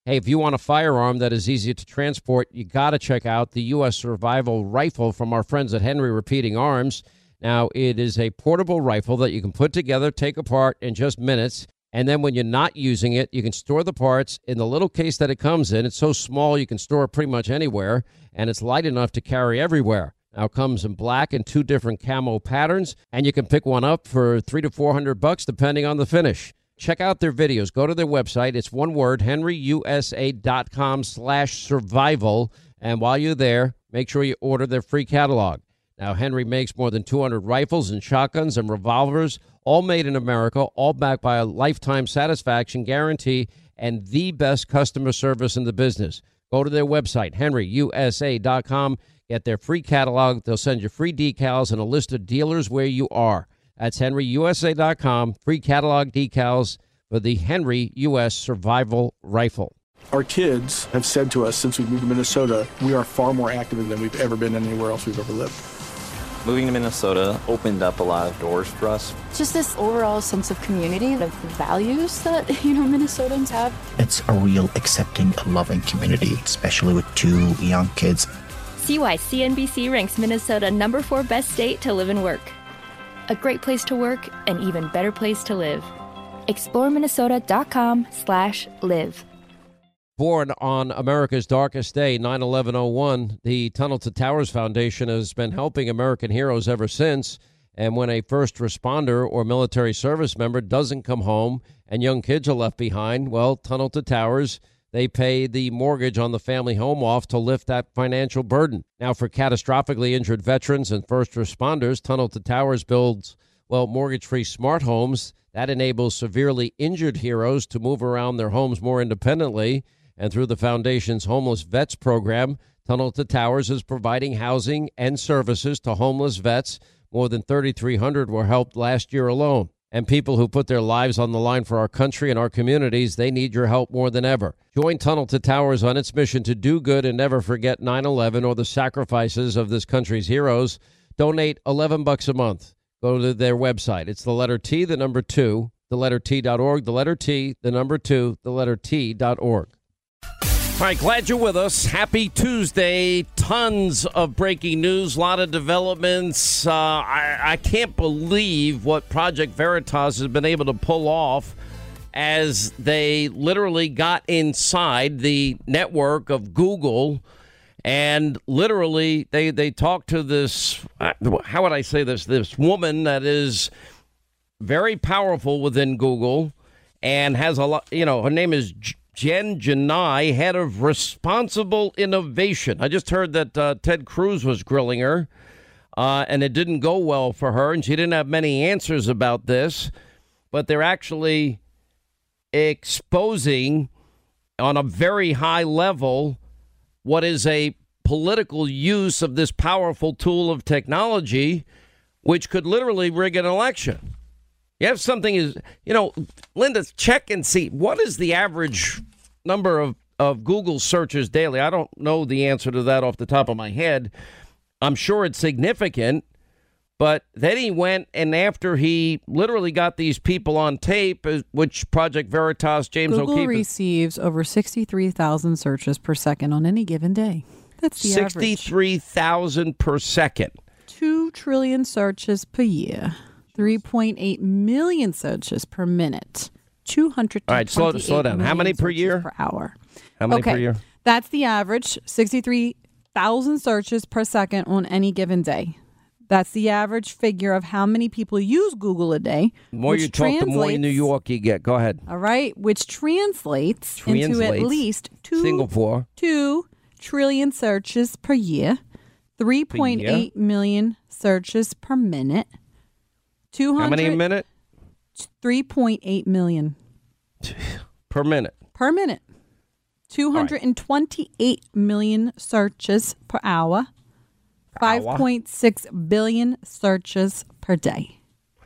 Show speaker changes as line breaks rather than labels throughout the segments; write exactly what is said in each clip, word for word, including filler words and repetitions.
Hey, if you want a firearm that is easy to transport, you got to check out the U S Survival Rifle from our friends at Henry Repeating Arms. Now, it is a portable rifle that you can put together, take apart in just minutes. And then when you're not using it, you can store the parts in the little case that it comes in. It's so small you can store it pretty much anywhere, and it's light enough to carry everywhere. Now, it comes in black and two different camo patterns, and you can pick one up for three to four hundred bucks, depending on the finish. Check out their videos. Go to their website. It's one word, henryusa.com slash survival. And while you're there, make sure you order their free catalog. Now, Henry makes more than two hundred rifles and shotguns and revolvers, all made in America, all backed by a lifetime satisfaction guarantee and the best customer service in the business. Go to their website, henry u s a dot com. Get their free catalog. They'll send you free decals and a list of dealers where you are. That's henry u s a dot com. Free catalog decals for the Henry U S Survival Rifle.
Our kids have said to us since we moved to Minnesota, we are far more active than we've ever been anywhere else we've ever lived.
Moving to Minnesota opened up a lot of doors for us.
Just this overall sense of community, of values that, you know, Minnesotans have.
It's a real accepting, loving community, especially with two young kids.
See why C N B C ranks Minnesota number four best state to live and work. A great place to work, an even better place to live. explore minnesota dot com slash live.
Born on America's darkest day, nine eleven oh one, the Tunnel to Towers Foundation has been helping American heroes ever since. And when a first responder or military service member doesn't come home and young kids are left behind, well, Tunnel to Towers, they pay the mortgage on the family home off to lift that financial burden. Now, for catastrophically injured veterans and first responders, Tunnel to Towers builds, well, mortgage-free smart homes. That enables severely injured heroes to move around their homes more independently. And through the foundation's Homeless Vets program, Tunnel to Towers is providing housing and services to homeless vets. More than thirty-three hundred were helped last year alone. And people who put their lives on the line for our country and our communities, they need your help more than ever. Join Tunnel to Towers on its mission to do good and never forget nine eleven or the sacrifices of this country's heroes. Donate eleven bucks a month. Go to their website. It's the letter T, the number two, the letter T dot org, the letter T, the number two, the letter T dot org. All right, glad you're with us. Happy Tuesday. Tons of breaking news, a lot of developments. Uh, I, I can't believe what Project Veritas has been able to pull off as they literally got inside the network of Google and literally they, they talked to this, how would I say this, this woman that is very powerful within Google and has a lot, you know, her name is Jen Janai, head of responsible innovation. I just heard that uh, Ted Cruz was grilling her, uh, and it didn't go well for her, and she didn't have many answers about this. But they're actually exposing on a very high level what is a political use of this powerful tool of technology, which could literally rig an election. You have something is, you know, Linda, check and see what is the average number of, of Google searches daily. I don't know the answer to that off the top of my head. I'm sure it's significant, but then he went and after he literally got these people on tape, which Project Veritas, James
Google
O'Keefe
receives over sixty-three thousand searches per second on any given day. That's the average.
sixty-three thousand per second.
Two trillion searches per year. three point eight million searches per minute. two hundred
All right, slow, slow down. How many per year?
Per hour.
How many
okay.
per year?
That's the average. sixty-three thousand searches per second on any given day. That's the average figure of how many people use Google a day.
The more you talk, the more in New York you get. Go ahead.
All right, which translates,
translates
into at least two,
Singapore.
two trillion searches per year, three point eight million searches per minute. two hundred
How many a minute?
three point eight million.
Per minute.
Per minute. two hundred twenty-eight million searches per hour. five point six billion searches per day.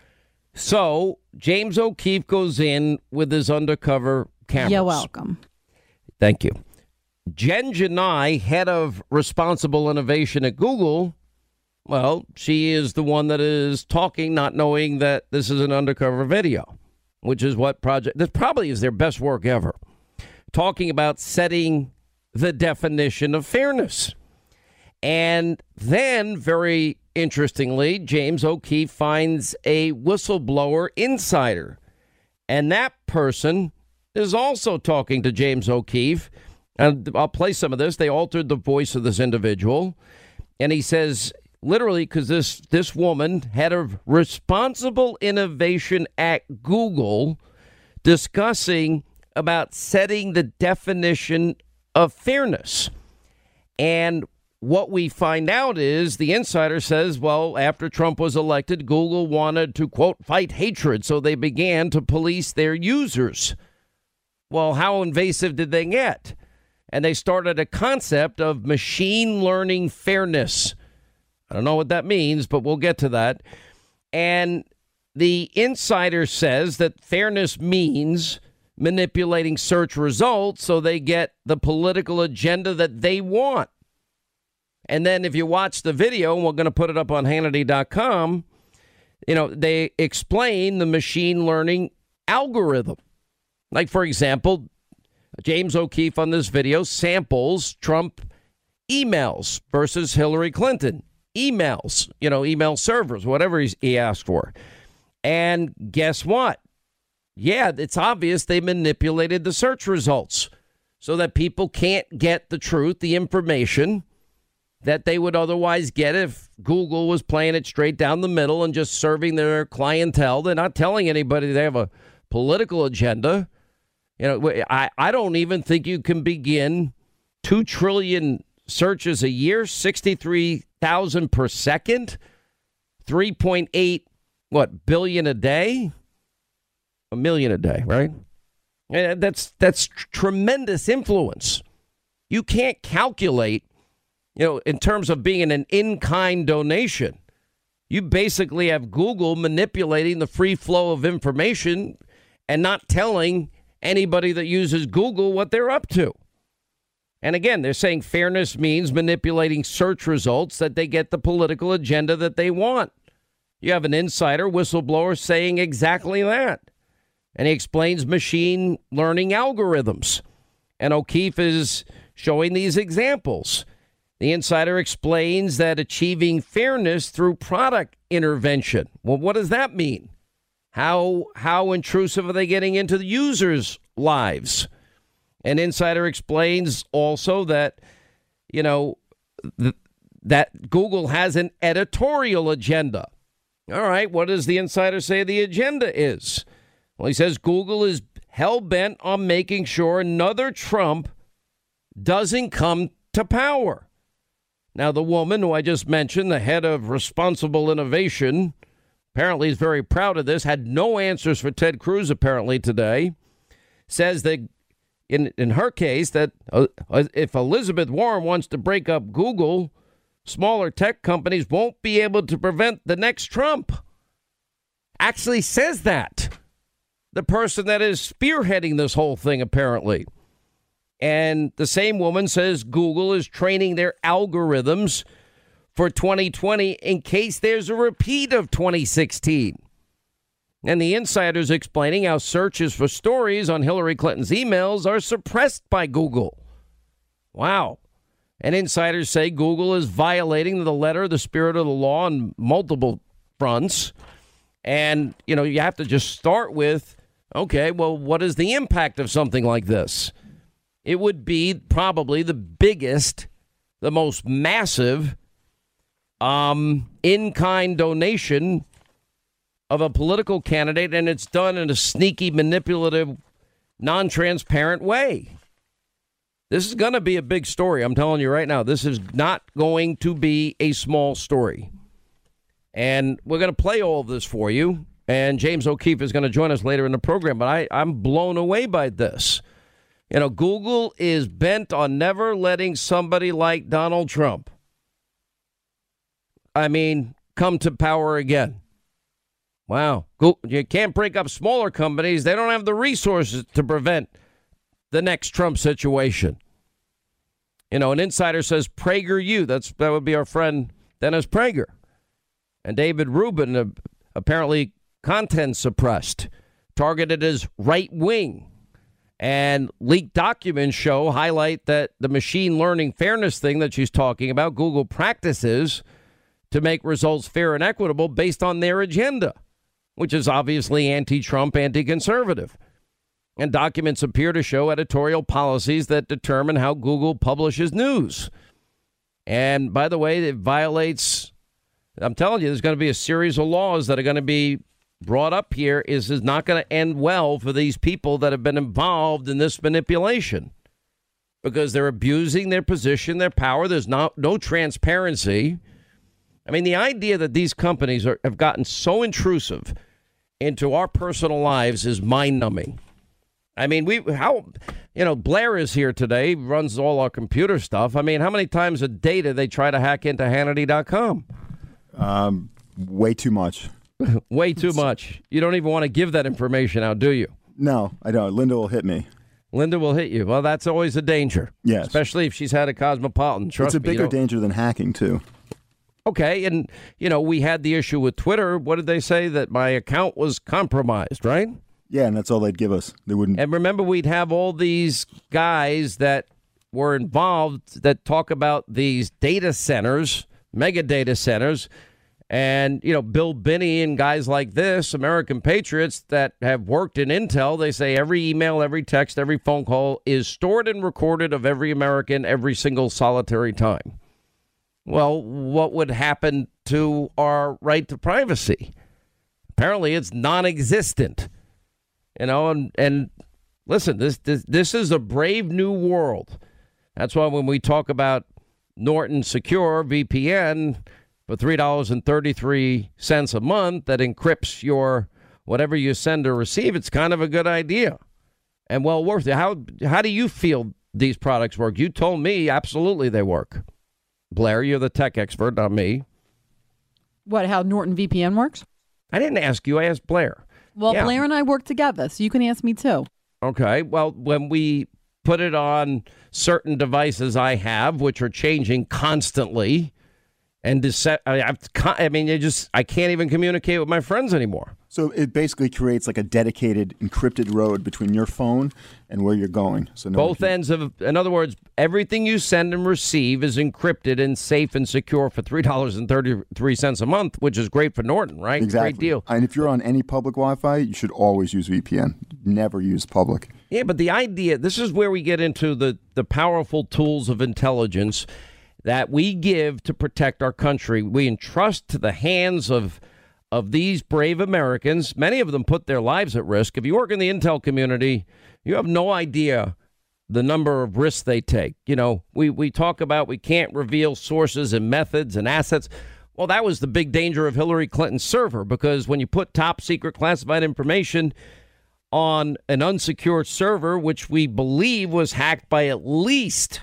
So, James O'Keefe goes in with his undercover cameras.
You're welcome.
Thank you. Jen Janai, head of responsible innovation at Google, well, she is the one that is talking, not knowing that this is an undercover video, which is what Project, this probably is their best work ever. talking about setting the definition of fairness. And then, very interestingly, James O'Keefe finds a whistleblower insider. And that person is also talking to James O'Keefe. And I'll play some of this. They altered the voice of this individual. And he says, literally, because this, this woman, head of responsible innovation at Google, discussing about setting the definition of fairness. And what we find out is the insider says, well, after Trump was elected, Google wanted to, quote, fight hatred. So they began to police their users. Well, how invasive did they get? And they started a concept of machine learning fairness. I don't know what that means, but we'll get to that. And the insider says that fairness means manipulating search results so they get the political agenda that they want. And then if you watch the video, and we're going to put it up on Hannity dot com, you know, they explain the machine learning algorithm. Like, for example, James O'Keefe on this video samples Trump emails versus Hillary Clinton emails, you know, email servers, whatever he's, he asked for. And guess what? Yeah, it's obvious they manipulated the search results so that people can't get the truth, the information that they would otherwise get if Google was playing it straight down the middle and just serving their clientele. They're not telling anybody they have a political agenda. You know, I, I don't even think you can begin two trillion searches a year, sixty-three thousand per second, three point eight, what, billion a day? A million a day, right? And that's that's tremendous influence. You can't calculate, you know, in terms of being an in-kind donation. You basically have Google manipulating the free flow of information and not telling anybody that uses Google what they're up to. And again, they're saying fairness means manipulating search results that they get the political agenda that they want. You have an insider whistleblower saying exactly that. And he explains machine learning algorithms. And O'Keefe is showing these examples. The insider explains that achieving fairness through product intervention. Well, what does that mean? How how intrusive are they getting into the users' lives? An insider explains also that, you know, th- that Google has an editorial agenda. All right, what does the insider say the agenda is? Well, he says Google is hell-bent on making sure another Trump doesn't come to power. Now, the woman who I just mentioned, the head of responsible innovation, apparently is very proud of this, had no answers for Ted Cruz apparently today, says that in, in her case that uh, if Elizabeth Warren wants to break up Google, smaller tech companies won't be able to prevent the next Trump. Actually says that. The person that is spearheading this whole thing, apparently. And the same woman says Google is training their algorithms for twenty twenty in case there's a repeat of twenty sixteen. And the insider's explaining how searches for stories on Hillary Clinton's emails are suppressed by Google. Wow. And insiders say Google is violating the letter, the spirit of the law on multiple fronts. And, you know, you have to just start with, okay, well, what is the impact of something like this? It would be probably the biggest, the most massive um, in-kind donation of a political candidate, and it's done in a sneaky, manipulative, non-transparent way. This is going to be a big story. I'm telling you right now, this is not going to be a small story. And we're going to play all of this for you. And James O'Keefe is going to join us later in the program. But I, I'm blown away by this. You know, Google is bent on never letting somebody like Donald Trump, I mean, come to power again. Wow. You can't break up smaller companies. They don't have the resources to prevent the next Trump situation. You know, an insider says PragerU. That's that would be our friend Dennis Prager. And David Rubin, uh, apparently content suppressed, targeted as right wing. And leaked documents show, highlight that the machine learning fairness thing that she's talking about, Google practices to make results fair and equitable based on their agenda, which is obviously anti-Trump, anti-conservative. And documents appear to show editorial policies that determine how Google publishes news. And by the way, it violates, I'm telling you, there's going to be a series of laws that are going to be brought up here. Is is not going to end well for these people that have been involved in this manipulation, because they're abusing their position, their power. There's not no transparency. I mean, the idea that these companies are, have gotten so intrusive into our personal lives is mind-numbing. I mean, we how you know Blair is here today, runs all our computer stuff. I mean, how many times a day do they try to hack into Hannity dot com?
Um, way too much.
Way too much. You don't even want to give that information out, do you?
No, I don't. Linda will hit me.
Linda will hit you. Well, that's always a danger.
Yes.
Especially if she's had a Cosmopolitan. Trust
it's a
me,
bigger
you know.
danger than hacking, too.
Okay. And, you know, we had the issue with Twitter. What did they say? That my account was compromised, right?
Yeah, and that's all they'd give us. They wouldn't.
And remember, we'd have all these guys that were involved that talk about these data centers, mega data centers. And, you know, Bill Binney and guys like this, American patriots that have worked in Intel, they say every email, every text, every phone call is stored and recorded of every American every single solitary time. Well, what would happen to our right to privacy? Apparently, it's non-existent. You know, and, and listen, this, this this is a brave new world. That's why when we talk about Norton Secure V P N for three dollars and thirty-three cents a month that encrypts your whatever you send or receive, it's kind of a good idea and well worth it. How how do you feel these products work? You told me absolutely they work. Blair, you're the tech expert, not me.
What, how Norton V P N works?
I didn't ask you. I asked Blair.
Well,
yeah.
Blair and I work together, so you can ask me too.
Okay. Well, when we put it on certain devices I have, which are changing constantly, and dece- I, I've, I mean, it just I can't even communicate with my friends anymore.
So it basically creates like a dedicated encrypted road between your phone and where you're going. So no
both
can...
ends of, in other words, everything you send and receive is encrypted and safe and secure for three dollars and thirty-three cents a month, which is great for Norton, right?
Exactly.
Great deal.
And if you're on any public Wi-Fi, you should always use V P N. Never use public.
Yeah, but the idea, this is where we get into the, the powerful tools of intelligence that we give to protect our country. We entrust to the hands of of these brave Americans. Many of them put their lives at risk. If you work in the intel community, you have no idea the number of risks they take. You know, we, we talk about we can't reveal sources and methods and assets. Well, that was the big danger of Hillary Clinton's server, because when you put top secret classified information on an unsecured server, which we believe was hacked by at least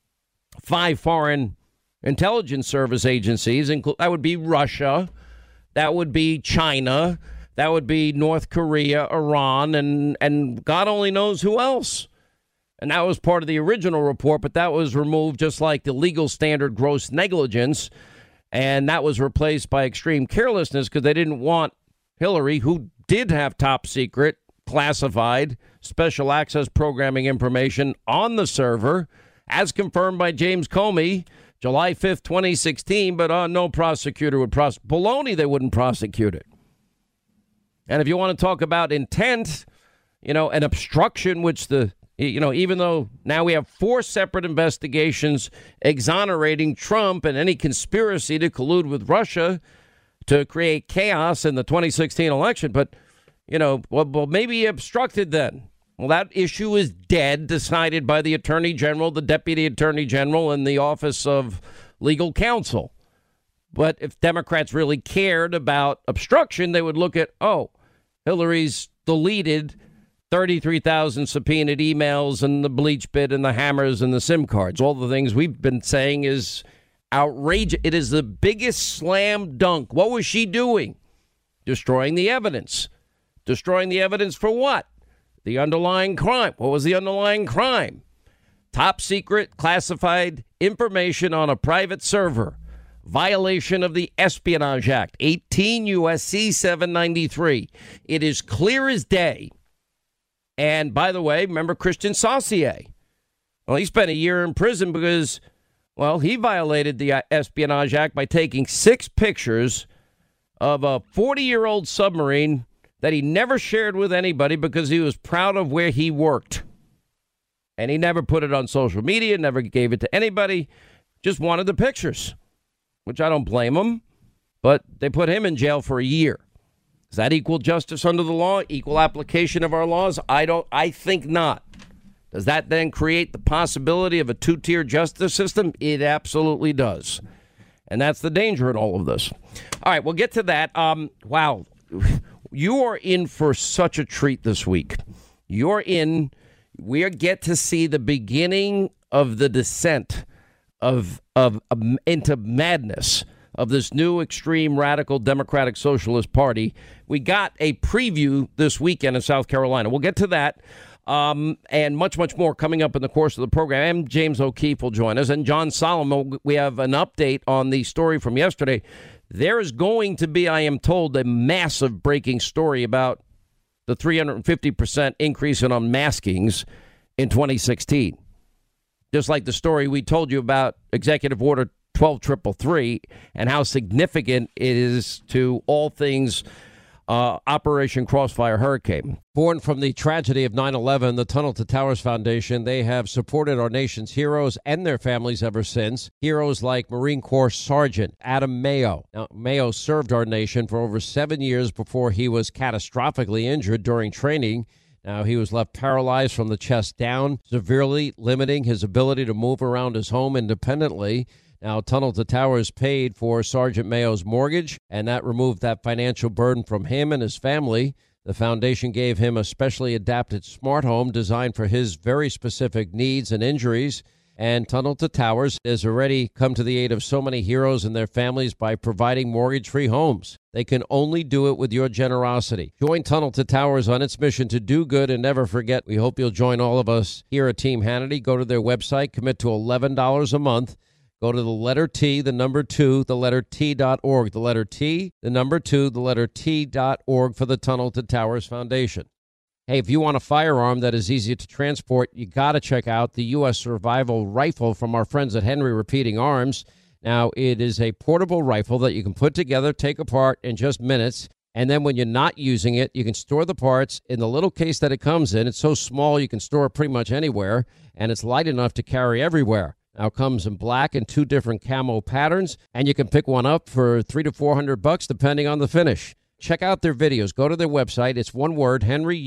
five foreign intelligence service agencies, inclu- that would be Russia, that would be China, that would be North Korea, Iran, and, and God only knows who else. And that was part of the original report, but that was removed just like the legal standard gross negligence. And that was replaced by extreme carelessness because they didn't want Hillary, who did have top secret, classified, special access programming information on the server, as confirmed by James Comey, July fifth, twenty sixteen, but uh, no prosecutor would prosecute. Baloney, they wouldn't prosecute it. And if you want to talk about intent, you know, an obstruction, which the, you know, even though now we have four separate investigations exonerating Trump and any conspiracy to collude with Russia to create chaos in the twenty sixteen election. But, you know, well, well maybe he obstructed then. Well, that issue is dead, decided by the Attorney General, the Deputy Attorney General, and the Office of Legal Counsel. But if Democrats really cared about obstruction, they would look at, oh, Hillary's deleted thirty-three thousand subpoenaed emails and the bleach bit and the hammers and the SIM cards. All the things we've been saying is outrageous. It is the biggest slam dunk. What was she doing? Destroying the evidence. Destroying the evidence for what? The underlying crime. What was the underlying crime? Top secret classified information on a private server. Violation of the Espionage Act, eighteen U S C seven ninety-three. It is clear as day. And by the way, remember Christian Saucier? Well, he spent a year in prison because, well, he violated the Espionage Act by taking six pictures of a forty-year-old submarine that he never shared with anybody because he was proud of where he worked. And he never put it on social media, never gave it to anybody, just wanted the pictures, which I don't blame him. But they put him in jail for a year. Is that equal justice under the law? Equal application of our laws? I don't. I think not. Does that then create the possibility of a two-tier justice system? It absolutely does. And that's the danger in all of this. All right, we'll get to that. Um, wow. You are in for such a treat this week. You're in. We get to see the beginning of the descent of, of, of into madness of this new extreme radical Democratic Socialist Party. We got a preview this weekend in South Carolina. We'll get to that um, and much, much more coming up in the course of the program. And James O'Keefe will join us. And John Solomon, we have an update on the story from yesterday. There is going to be, I am told, a massive breaking story about the three hundred fifty percent increase in unmaskings in twenty sixteen. Just like the story we told you about Executive Order twelve thirty-three and how significant it is to all things uh, Operation Crossfire Hurricane. Born from the tragedy of nine eleven, the Tunnel to Towers Foundation, they have supported our nation's heroes and their families ever since. Heroes like Marine Corps Sergeant Adam Mayo. Now, Mayo served our nation for over seven years before he was catastrophically injured during training. Now, he was left paralyzed from the chest down, severely limiting his ability to move around his home independently. Now, Tunnel to Towers paid for Sergeant Mayo's mortgage, and that removed that financial burden from him and his family. The foundation gave him a specially adapted smart home designed for his very specific needs and injuries. And Tunnel to Towers has already come to the aid of so many heroes and their families by providing mortgage-free homes. They can only do it with your generosity. Join Tunnel to Towers on its mission to do good and never forget. We hope you'll join all of us here at Team Hannity. Go to their website, commit to eleven dollars a month. Go to the letter T, the number two, the letter T dot org. The letter T, the number two, the letter T dot org for the Tunnel to Towers Foundation. Hey, if you want a firearm that is easy to transport, you got to check out the U S Survival Rifle from our friends at Henry Repeating Arms. Now, it is a portable rifle that you can put together, take apart in just minutes. And then when you're not using it, you can store the parts in the little case that it comes in. It's so small you can store it pretty much anywhere, and it's light enough to carry everywhere. Now, it comes in black and two different camo patterns, and you can pick one up for three to four hundred bucks, depending on the finish. Check out their videos. Go to their website. It's one word,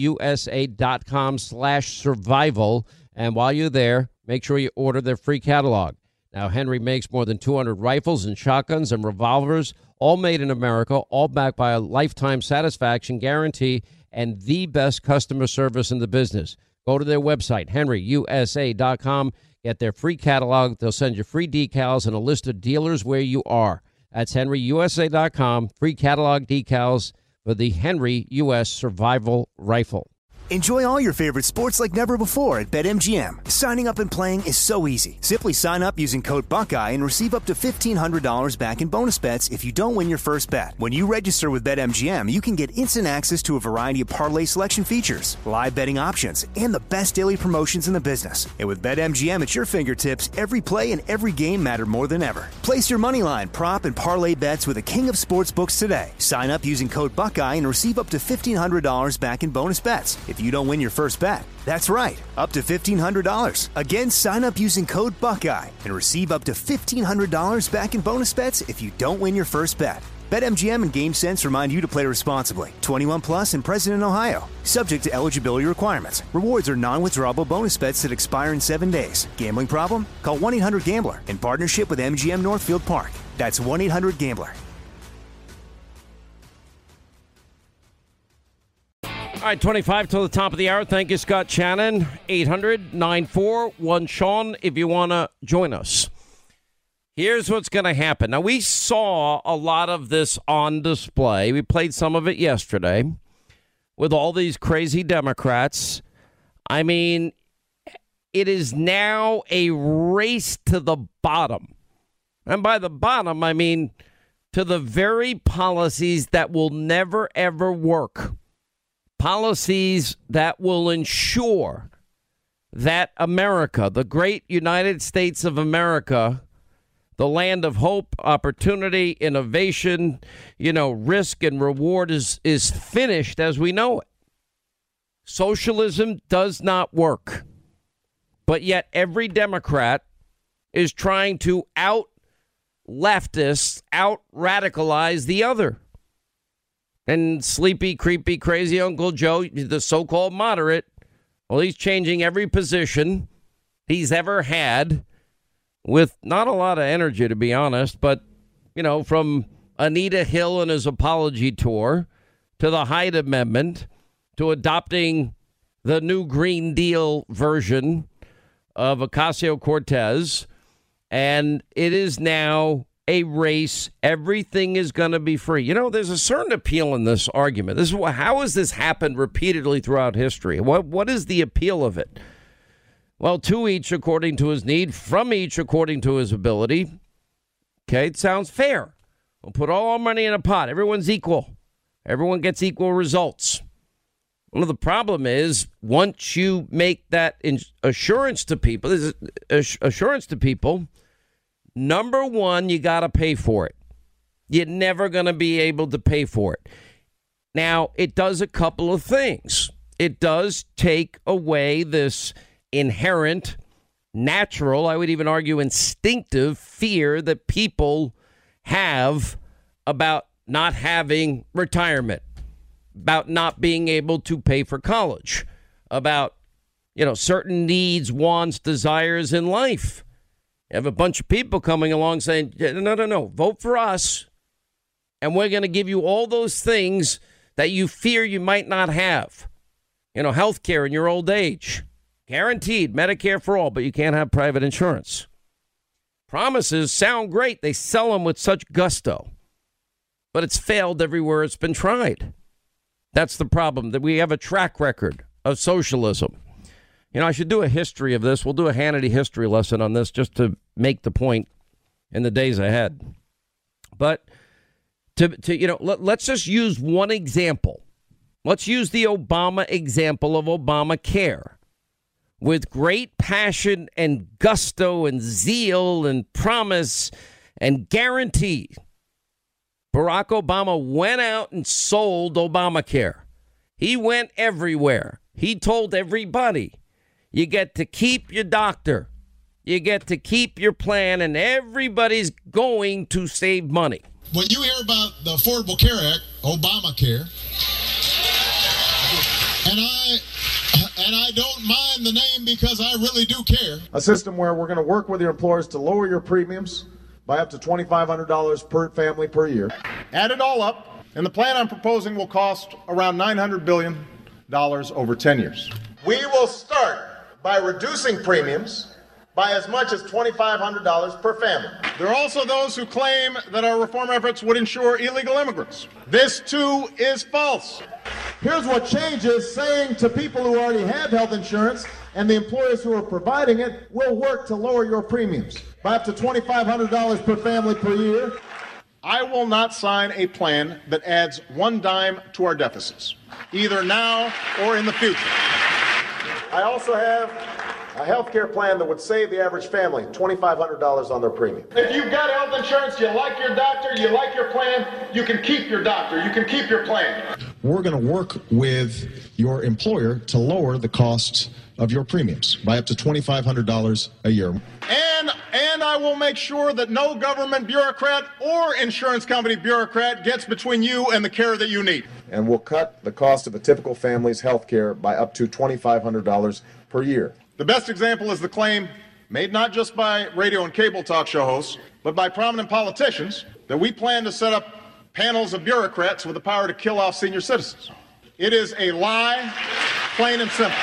henryusa.com slash survival. And while you're there, make sure you order their free catalog. Now, Henry makes more than two hundred rifles and shotguns and revolvers, all made in America, all backed by a lifetime satisfaction guarantee and the best customer service in the business. Go to their website, henry u s a dot com. Get their free catalog. They'll send you free decals and a list of dealers where you are. That's henry u s a dot com. Free catalog decals for the Henry U S Survival Rifle.
Enjoy all your favorite sports like never before at BetMGM. Signing up and playing is so easy. Simply sign up using code Buckeye and receive up to fifteen hundred dollars back in bonus bets if you don't win your first bet. When you register with BetMGM, you can get instant access to a variety of parlay selection features, live betting options, and the best daily promotions in the business. And with BetMGM at your fingertips, every play and every game matter more than ever. Place your moneyline, prop, and parlay bets with the king of sportsbooks today. Sign up using code Buckeye and receive up to fifteen hundred dollars back in bonus bets if you don't win your first bet. That's right, up to fifteen hundred dollars. Again, sign up using code Buckeye and receive up to fifteen hundred dollars back in bonus bets if you don't win your first bet. BetMGM and GameSense remind you to play responsibly. twenty-one plus and present in Ohio. Subject to eligibility requirements. Rewards are non-withdrawable bonus bets that expire in seven days. Gambling problem? Call one eight hundred gambler in partnership with M G M Northfield Park. That's one eight hundred gambler.
All right, twenty-five till the top of the hour. Thank you, Scott Shannon. eight hundred nine four one Sean if you want to join us. Here's what's going to happen. Now, we saw a lot of this on display. We played some of it yesterday with all these crazy Democrats. I mean, it is now a race to the bottom. And by the bottom, I mean to the very policies that will never, ever work. policies that will ensure that America, the great United States of America, the land of hope, opportunity, innovation, you know, risk and reward is, is finished as we know it. Socialism does not work. But yet every Democrat is trying to out leftists, out radicalize the other. And sleepy, creepy, crazy Uncle Joe, the so-called moderate, well, he's changing every position he's ever had with not a lot of energy, to be honest. But, you know, from Anita Hill and his apology tour to the Hyde Amendment to adopting the new Green Deal version of Ocasio-Cortez. And it is now a race. Everything is going to be free. You know, there's a certain appeal in this argument. This is what, how has this happened repeatedly throughout history? What What is the appeal of it? Well, to each according to his need, from each according to his ability. Okay, it sounds fair. We'll put all our money in a pot. Everyone's equal. Everyone gets equal results. Well, the problem is once you make that assurance to people, this is assurance to people, number one, you got to pay for it. You're never going to be able to pay for it. Now, it does a couple of things. It does take away this inherent, natural, I would even argue instinctive fear that people have about not having retirement, about not being able to pay for college, about, you know, certain needs, wants, desires in life. You have a bunch of people coming along saying, no, no, no, vote for us, and we're going to give you all those things that you fear you might not have. You know, health care in your old age. Guaranteed, Medicare for all, but you can't have private insurance. Promises sound great. They sell them with such gusto. But it's failed everywhere it's been tried. That's the problem, that we have a track record of socialism. You know, I should do a history of this. We'll do a Hannity history lesson on this just to make the point in the days ahead. But, to, to you know, let, let's just use one example. Let's use the Obama example of Obamacare. With great passion and gusto and zeal and promise and guarantee, Barack Obama went out and sold Obamacare. He went everywhere. He told everybody, you get to keep your doctor. You get to keep your plan, and everybody's going to save money.
When you hear about the Affordable Care Act, Obamacare, and I... And I don't mind the name because I really do care.
A system where we're going to work with your employers to lower your premiums by up to twenty-five hundred dollars per family per year. Add it all up, and the plan I'm proposing will cost around nine hundred billion dollars over ten years. We will start by reducing premiums by as much as twenty-five hundred dollars per family. There are also those who claim that our reform efforts would ensure illegal immigrants. This, too, is false. Here's what changes, saying to people who already have health insurance and the employers who are providing it, will work to lower your premiums by up to twenty-five hundred dollars per family per year. I will not sign a plan that adds one dime to our deficits, either now or in the future. I also have a health care plan that would save the average family twenty-five hundred dollars on their premium. If you've got health insurance, you like your doctor, you like your plan, you can keep your doctor, you can keep your plan.
We're going to work with your employer to lower the cost of your premiums by up to twenty-five hundred dollars a year.
And and I will make sure that no government bureaucrat or insurance company bureaucrat gets between you and the care that you need. And we'll cut the cost of a typical family's health care by up to twenty-five hundred dollars per year. The best example is the claim, made not just by radio and cable talk show hosts, but by prominent politicians, that we plan to set up panels of bureaucrats with the power to kill off senior citizens. It is a lie, plain and simple.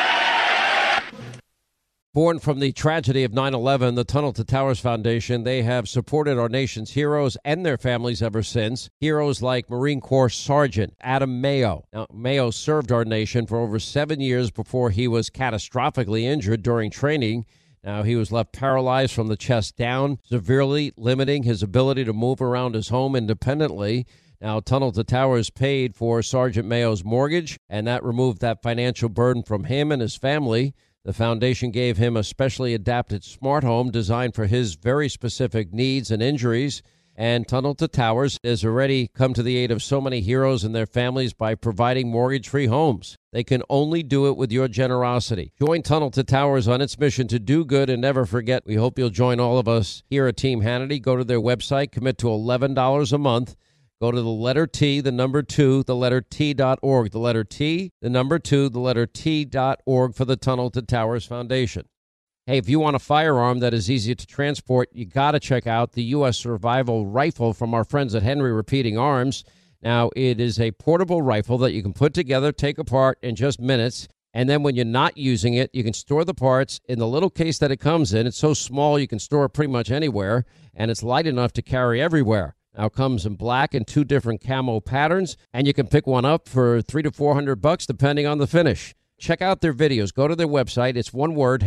Born from the tragedy of nine eleven, the Tunnel to Towers Foundation, they have supported our nation's heroes and their families ever since. Heroes like Marine Corps Sergeant Adam Mayo. Now, Mayo served our nation for over seven years before he was catastrophically injured during training. Now, he was left paralyzed from the chest down, severely limiting his ability to move around his home independently. Now, Tunnel to Towers paid for Sergeant Mayo's mortgage, and that removed that financial burden from him and his family. The foundation gave him a specially adapted smart home designed for his very specific needs and injuries. And Tunnel to Towers has already come to the aid of so many heroes and their families by providing mortgage-free homes. They can only do it with your generosity. Join Tunnel to Towers on its mission to do good and never forget. We hope you'll join all of us here at Team Hannity. Go to their website, commit to eleven dollars a month. Go to the letter T, the number two, the letter T dot org. The letter T, the number two, the letter T dot org for the Tunnel to Towers Foundation. Hey, if you want a firearm that is easy to transport, you got to check out the U S Survival Rifle from our friends at Henry Repeating Arms. Now, it is a portable rifle that you can put together, take apart in just minutes, and then when you're not using it, you can store the parts in the little case that it comes in. It's so small you can store it pretty much anywhere, and it's light enough to carry everywhere. Now, it comes in black and two different camo patterns, and you can pick one up for three to four hundred bucks, depending on the finish. Check out their videos. Go to their website. It's one word,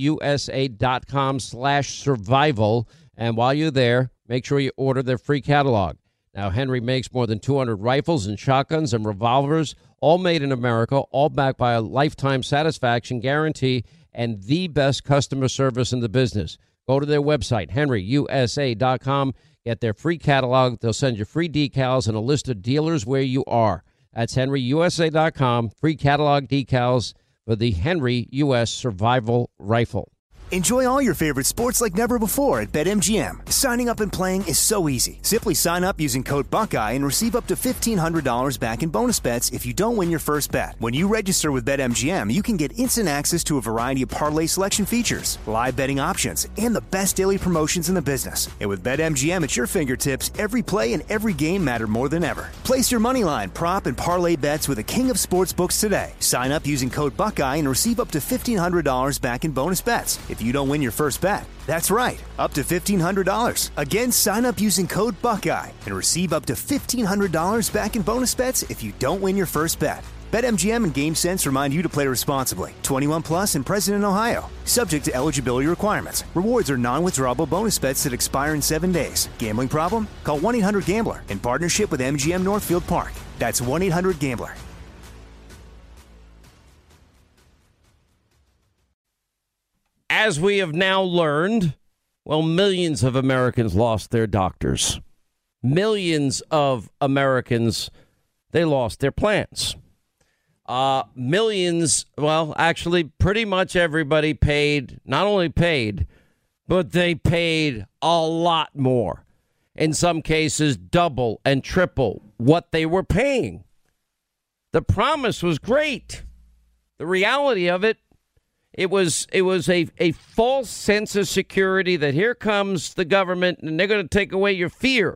henryusa.com slash survival. And while you're there, make sure you order their free catalog. Now, Henry makes more than two hundred rifles and shotguns and revolvers, all made in America, all backed by a lifetime satisfaction guarantee and the best customer service in the business. Go to their website, henry u s a dot com. Get their free catalog. They'll send you free decals and a list of dealers where you are. That's henry u s a dot com. Free catalog decals for the Henry U S Survival Rifle.
Enjoy all your favorite sports like never before at BetMGM. Signing up and playing is so easy. Simply sign up using code Buckeye and receive up to fifteen hundred dollars back in bonus bets if you don't win your first bet. When you register with BetMGM, you can get instant access to a variety of parlay selection features, live betting options, and the best daily promotions in the business. And with BetMGM at your fingertips, every play and every game matter more than ever. Place your moneyline, prop, and parlay bets with the king of sportsbooks today. Sign up using code Buckeye and receive up to fifteen hundred dollars back in bonus bets if you don't win your first bet. That's right, up to fifteen hundred dollars. Again, sign up using code Buckeye and receive up to fifteen hundred dollars back in bonus bets if you don't win your first bet. BetMGM and GameSense remind you to play responsibly. twenty-one plus and present in Ohio. Subject to eligibility requirements. Rewards are non-withdrawable bonus bets that expire in seven days. Gambling problem? Call one eight hundred gambler in partnership with M G M Northfield Park. That's one eight hundred gambler.
As we have now learned, well, millions of Americans lost their doctors. Millions of Americans, they lost their plans. Uh, millions, well, actually, pretty much everybody paid, not only paid, but they paid a lot more. In some cases, double and triple what they were paying. The promise was great. The reality of it, It was it was a, a false sense of security that here comes the government and they're going to take away your fear.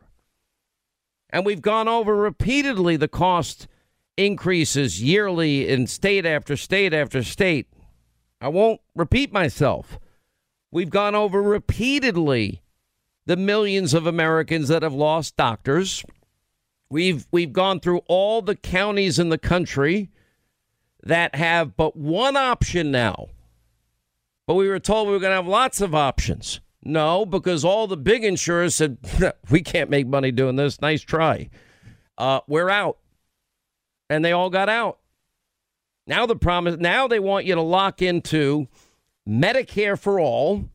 And we've gone over repeatedly the cost increases yearly in state after state after state. I won't repeat myself. We've gone over repeatedly the millions of Americans that have lost doctors. We've we've gone through all the counties in the country that have but one option now. But we were told we were going to have lots of options. No, because all the big insurers said, we can't make money doing this. Nice try. Uh, we're out. And they all got out. Now the promise, now they want you to lock into Medicare for all.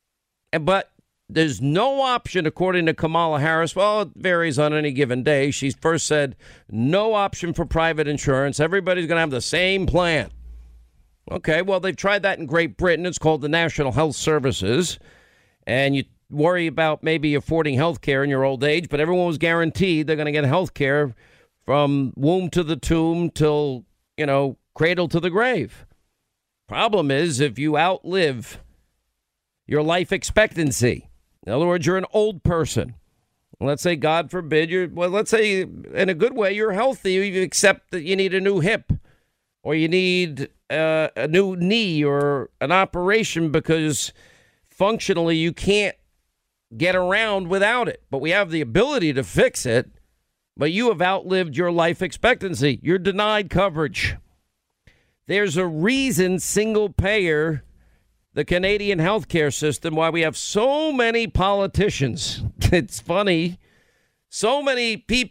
But there's no option, according to Kamala Harris. Well, it varies on any given day. She first said no option for private insurance. Everybody's going to have the same plan. Okay, well, they've tried that in Great Britain. It's called the National Health Services. And you worry about maybe affording health care in your old age, but everyone was guaranteed they're going to get health care from womb to the tomb till, you know, cradle to the grave. Problem is, if you outlive your life expectancy, in other words, you're an old person. Let's say, God forbid, you're, well, let's say in a good way, you're healthy, except that you need a new hip or you need uh, a new knee or an operation because functionally you can't get around without it. But we have the ability to fix it, but you have outlived your life expectancy. You're denied coverage. There's a reason single payer, the Canadian healthcare system, why we have so many politicians. It's funny. So many people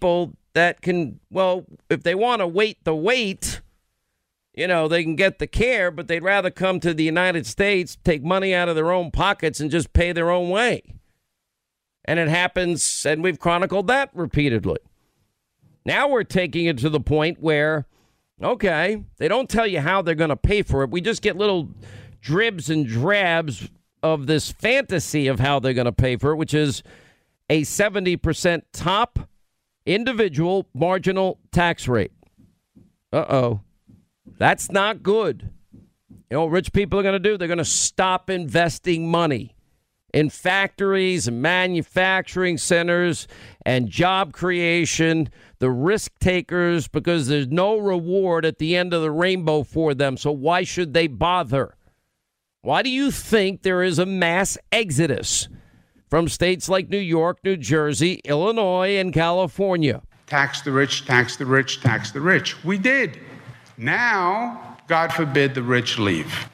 that can, well, if they want to wait the wait, you know, they can get the care, but they'd rather come to the United States, take money out of their own pockets and just pay their own way. And it happens, and we've chronicled that repeatedly. Now we're taking it to the point where, okay, they don't tell you how they're going to pay for it. We just get little dribs and drabs of this fantasy of how they're going to pay for it, which is a seventy percent top individual marginal tax rate. Uh-oh. That's not good. You know what rich people are going to do? They're going to stop investing money in factories and manufacturing centers and job creation, the risk takers, because there's no reward at the end of the rainbow for them. So why should they bother? Why do you think there is a mass exodus from states like New York, New Jersey, Illinois, and California?
Tax the rich, tax the rich, tax the rich. We did. Now, God forbid the rich leave.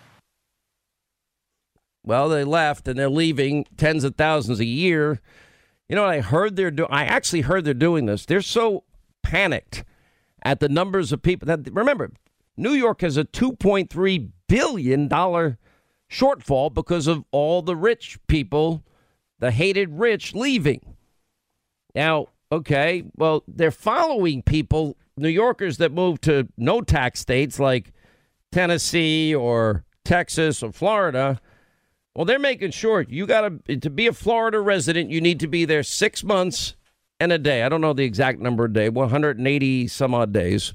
Well, they left, and they're leaving tens of thousands a year. You know what I heard they're doing? I actually heard they're doing this. They're so panicked at the numbers of people that, remember, New York has a two point three billion dollars shortfall because of all the rich people, the hated rich, leaving. Now, okay, well, they're following people, New Yorkers that move to no tax states like Tennessee or Texas or Florida. Well, they're making sure you got to, to be a Florida resident, you need to be there six months and a day. I don't know the exact number of days, one hundred eighty some odd days.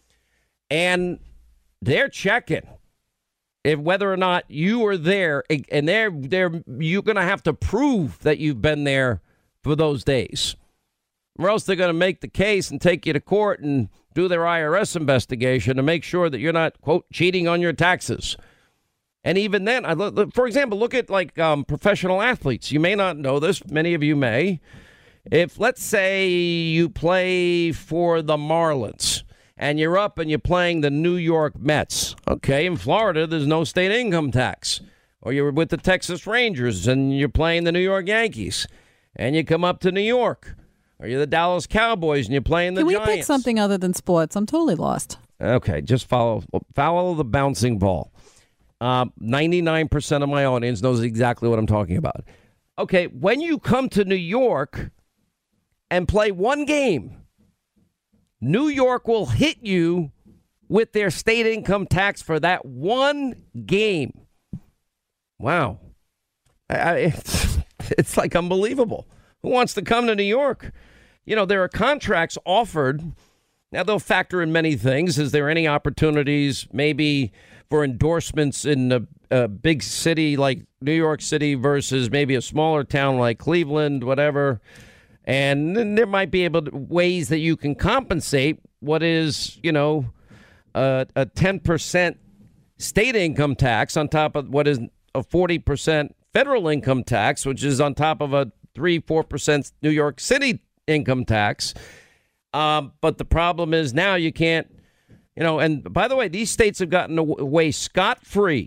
And they're checking if whether or not you are there, and they're, they're, you're going to have to prove that you've been there for those days. Or else they're going to make the case and take you to court and do their I R S investigation to make sure that you're not, quote, cheating on your taxes. And even then, I look, for example, look at like um, professional athletes. You may not know this. Many of you may. If, let's say, you play for the Marlins and you're up and you're playing the New York Mets. Okay, in Florida, there's no state income tax. Or you're with the Texas Rangers and you're playing the New York Yankees and you come up to New York. Or you're the Dallas Cowboys and you're playing the
Can we
Giants.
pick something other than sports? I'm totally lost.
Okay, just follow follow the bouncing ball. Uh, ninety-nine percent of my audience knows exactly what I'm talking about. Okay, when you come to New York and play one game, New York will hit you with their state income tax for that one game. Wow. I, I, it's, it's like unbelievable. Who wants to come to New York? You know, there are contracts offered. Now, they'll factor in many things. Is there any opportunities maybe for endorsements in a, a big city like New York City versus maybe a smaller town like Cleveland, whatever? And then there might be able to, ways that you can compensate what is, you know, a, a ten percent state income tax on top of what is a forty percent federal income tax, which is on top of a three, four percent New York City income tax. Um, but the problem is now you can't, you know, and by the way, these states have gotten away scot-free.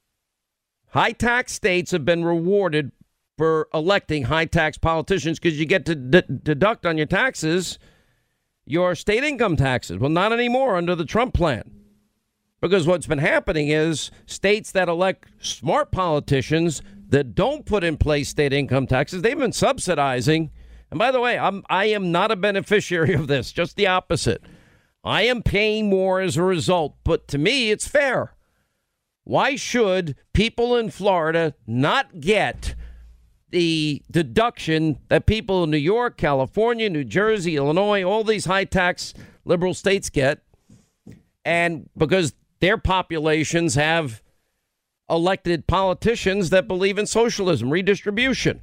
High tax states have been rewarded for electing high tax politicians because you get to d- deduct on your taxes your state income taxes. Well, not anymore under the Trump plan. Because what's been happening is states that elect smart politicians that don't put in place state income taxes, they've been subsidizing. And by the way, I'm, I am not a beneficiary of this, just the opposite. I am paying more as a result. But to me, it's fair. Why should people in Florida not get the deduction that people in New York, California, New Jersey, Illinois, all these high tax liberal states get? And because their populations have elected politicians that believe in socialism, redistribution.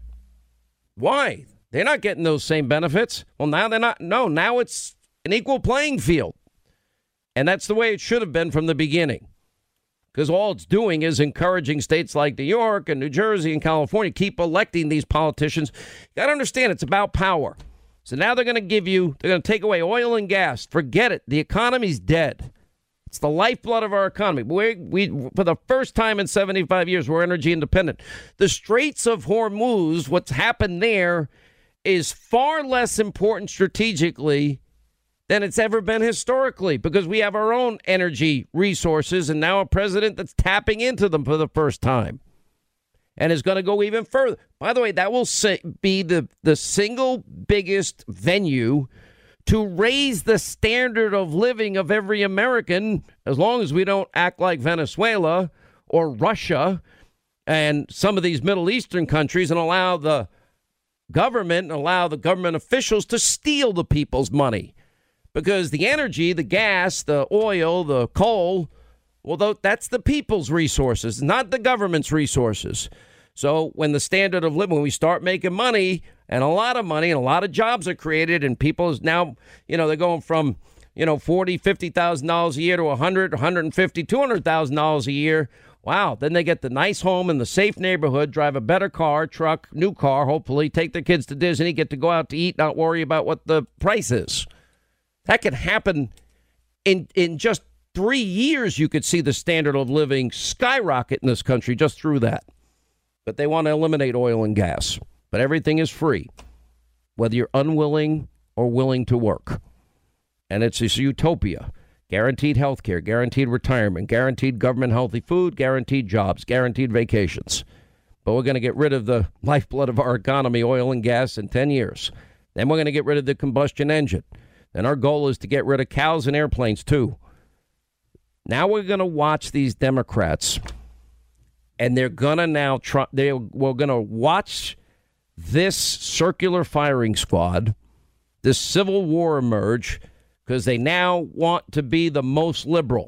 Why? They're not getting those same benefits. Well, now they're not. No, now it's an equal playing field. And that's the way it should have been from the beginning. Because all it's doing is encouraging states like New York and New Jersey and California keep electing these politicians. You got to understand, it's about power. So now they're going to give you, they're going to take away oil and gas. Forget it. The economy's dead. It's the lifeblood of our economy. We, we, for the first time in seventy-five years, we're energy independent. The Straits of Hormuz, what's happened there is far less important strategically than it's ever been historically, because we have our own energy resources and now a president that's tapping into them for the first time and is going to go even further. By the way, that will be the, the single biggest venue to raise the standard of living of every American, as long as we don't act like Venezuela or Russia and some of these Middle Eastern countries and allow the government, allow the government officials to steal the people's money. Because the energy, the gas, the oil, the coal, well, that's the people's resources, not the government's resources. So when the standard of living, when we start making money, and a lot of money, and a lot of jobs are created, and people is now, you know, they're going from, you know, forty thousand dollars, fifty thousand dollars a year to one hundred thousand dollars, one hundred fifty thousand dollars, two hundred thousand dollars a year. Wow. Then they get the nice home in the safe neighborhood, drive a better car, truck, new car, hopefully take their kids to Disney, get to go out to eat, not worry about what the price is. That could happen in in just three years. You could see the standard of living skyrocket in this country just through that. But they want to eliminate oil and gas. But everything is free, whether you're unwilling or willing to work. And it's this utopia. Guaranteed health care, guaranteed retirement, guaranteed government healthy food, guaranteed jobs, guaranteed vacations. But we're going to get rid of the lifeblood of our economy, oil and gas, in ten years. Then we're going to get rid of the combustion engine. And our goal is to get rid of cows and airplanes, too. Now we're going to watch these Democrats, and they're going to now try, they, we're going to watch this circular firing squad, this civil war emerge, because they now want to be the most liberal.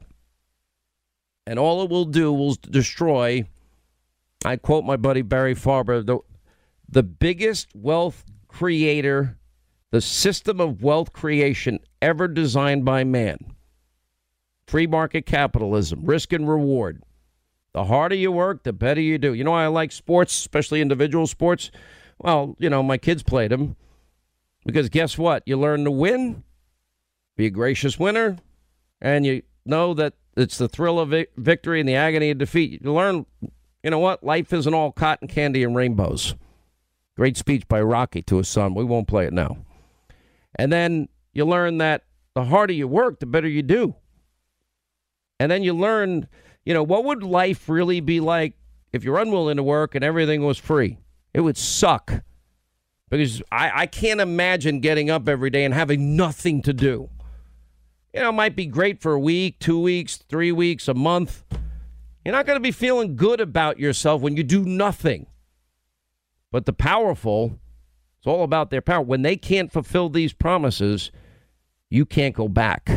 And all it will do will destroy, I quote my buddy Barry Farber, the, the biggest wealth creator, the system of wealth creation ever designed by man. Free market capitalism, risk and reward. The harder you work, the better you do. You know why I like sports, especially individual sports? Well, you know, my kids played them. Because guess what? You learn to win, be a gracious winner, and you know that it's the thrill of victory and the agony of defeat. You learn, you know what? Life isn't all cotton candy and rainbows. Great speech by Rocky to his son. We won't play it now. And then you learn that the harder you work, the better you do. And then you learn, you know, what would life really be like if you're unwilling to work and everything was free? It would suck. Because I, I can't imagine getting up every day and having nothing to do. You know, it might be great for a week, two weeks, three weeks, a month. You're not going to be feeling good about yourself when you do nothing. But the powerful, it's all about their power. When they can't fulfill these promises, you can't go back.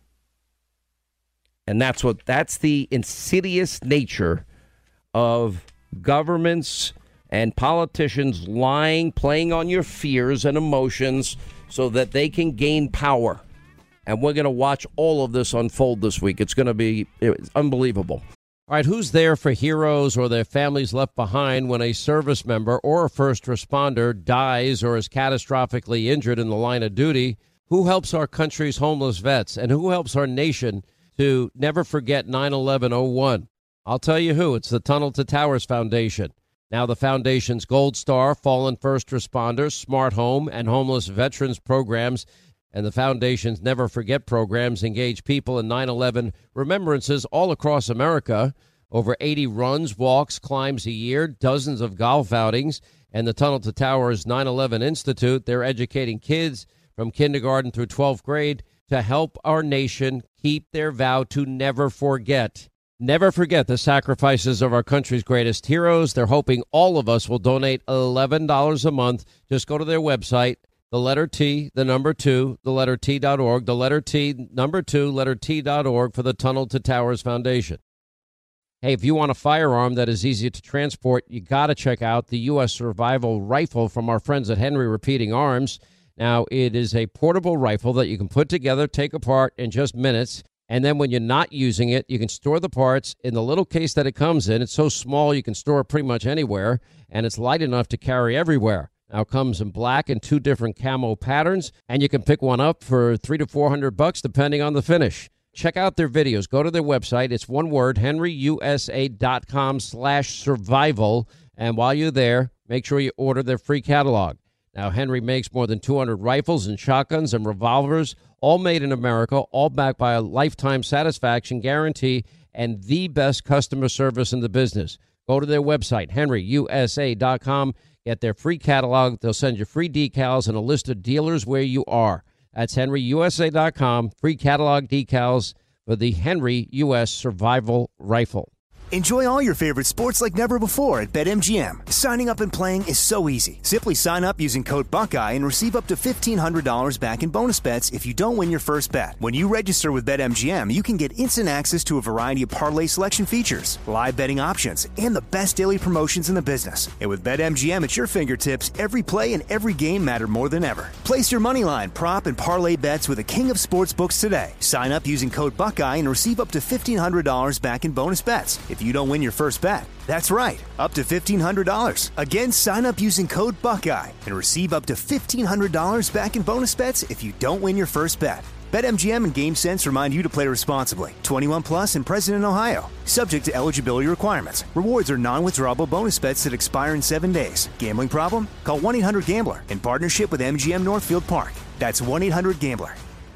And that's what that's the insidious nature of governments and politicians lying, playing on your fears and emotions so that they can gain power. And we're going to watch all of this unfold this week. It's going to be it's unbelievable. All right, who's there for heroes or their families left behind when a service member or a first responder dies or is catastrophically injured in the line of duty? Who helps our country's homeless vets? And who helps our nation to never forget nine eleven oh one? I'll tell you who. It's the Tunnel to Towers Foundation. Now the foundation's Gold Star, Fallen First Responders, Smart Home, and Homeless Veterans programs, and the foundation's Never Forget programs engage people in nine eleven remembrances all across America. Over eighty runs, walks, climbs a year, dozens of golf outings, and the Tunnel to Towers nine eleven Institute. They're educating kids from kindergarten through twelfth grade to help our nation keep their vow to never forget. Never forget the sacrifices of our country's greatest heroes. They're hoping all of us will donate eleven dollars a month. Just go to their website, the letter T, the number two, the letter T dot org, the letter T, number two, letter T dot org for the Tunnel to Towers Foundation. Hey, if you want a firearm that is easy to transport, you got to check out the U S Survival Rifle from our friends at Henry Repeating Arms. Now, it is a portable rifle that you can put together, take apart in just minutes. And then when you're not using it, you can store the parts in the little case that it comes in. It's so small you can store it pretty much anywhere, and it's light enough to carry everywhere. Now, it comes in black and two different camo patterns, and you can pick one up for three to four hundred bucks, depending on the finish. Check out their videos. Go to their website. It's one word, henry u s a dot com slash survival. And while you're there, make sure you order their free catalog. Now, Henry makes more than two hundred rifles and shotguns and revolvers, all made in America, all backed by a lifetime satisfaction guarantee and the best customer service in the business. Go to their website, henry u s a dot com. Get their free catalog. They'll send you free decals and a list of dealers where you are. That's henry u s a dot com. Free catalog decals for the Henry U S Survival Rifle.
Enjoy all your favorite sports like never before at BetMGM. Signing up and playing is so easy. Simply sign up using code Buckeye and receive up to fifteen hundred dollars back in bonus bets if you don't win your first bet. When you register with BetMGM, you can get instant access to a variety of parlay selection features, live betting options, and the best daily promotions in the business. And with BetMGM at your fingertips, every play and every game matter more than ever. Place your moneyline, prop, and parlay bets with the king of sportsbooks today. Sign up using code Buckeye and receive up to fifteen hundred dollars back in bonus bets if you don't win your first bet. That's right, up to fifteen hundred dollars. Again, sign up using code Buckeye and receive up to fifteen hundred dollars back in bonus bets if you don't win your first bet. BetMGM and GameSense remind you to play responsibly. twenty-one plus and present in Ohio. Subject to eligibility requirements. Rewards are non-withdrawable bonus bets that expire in seven days. Gambling problem? Call one eight hundred gambler in partnership with M G M Northfield Park. That's one eight hundred gambler.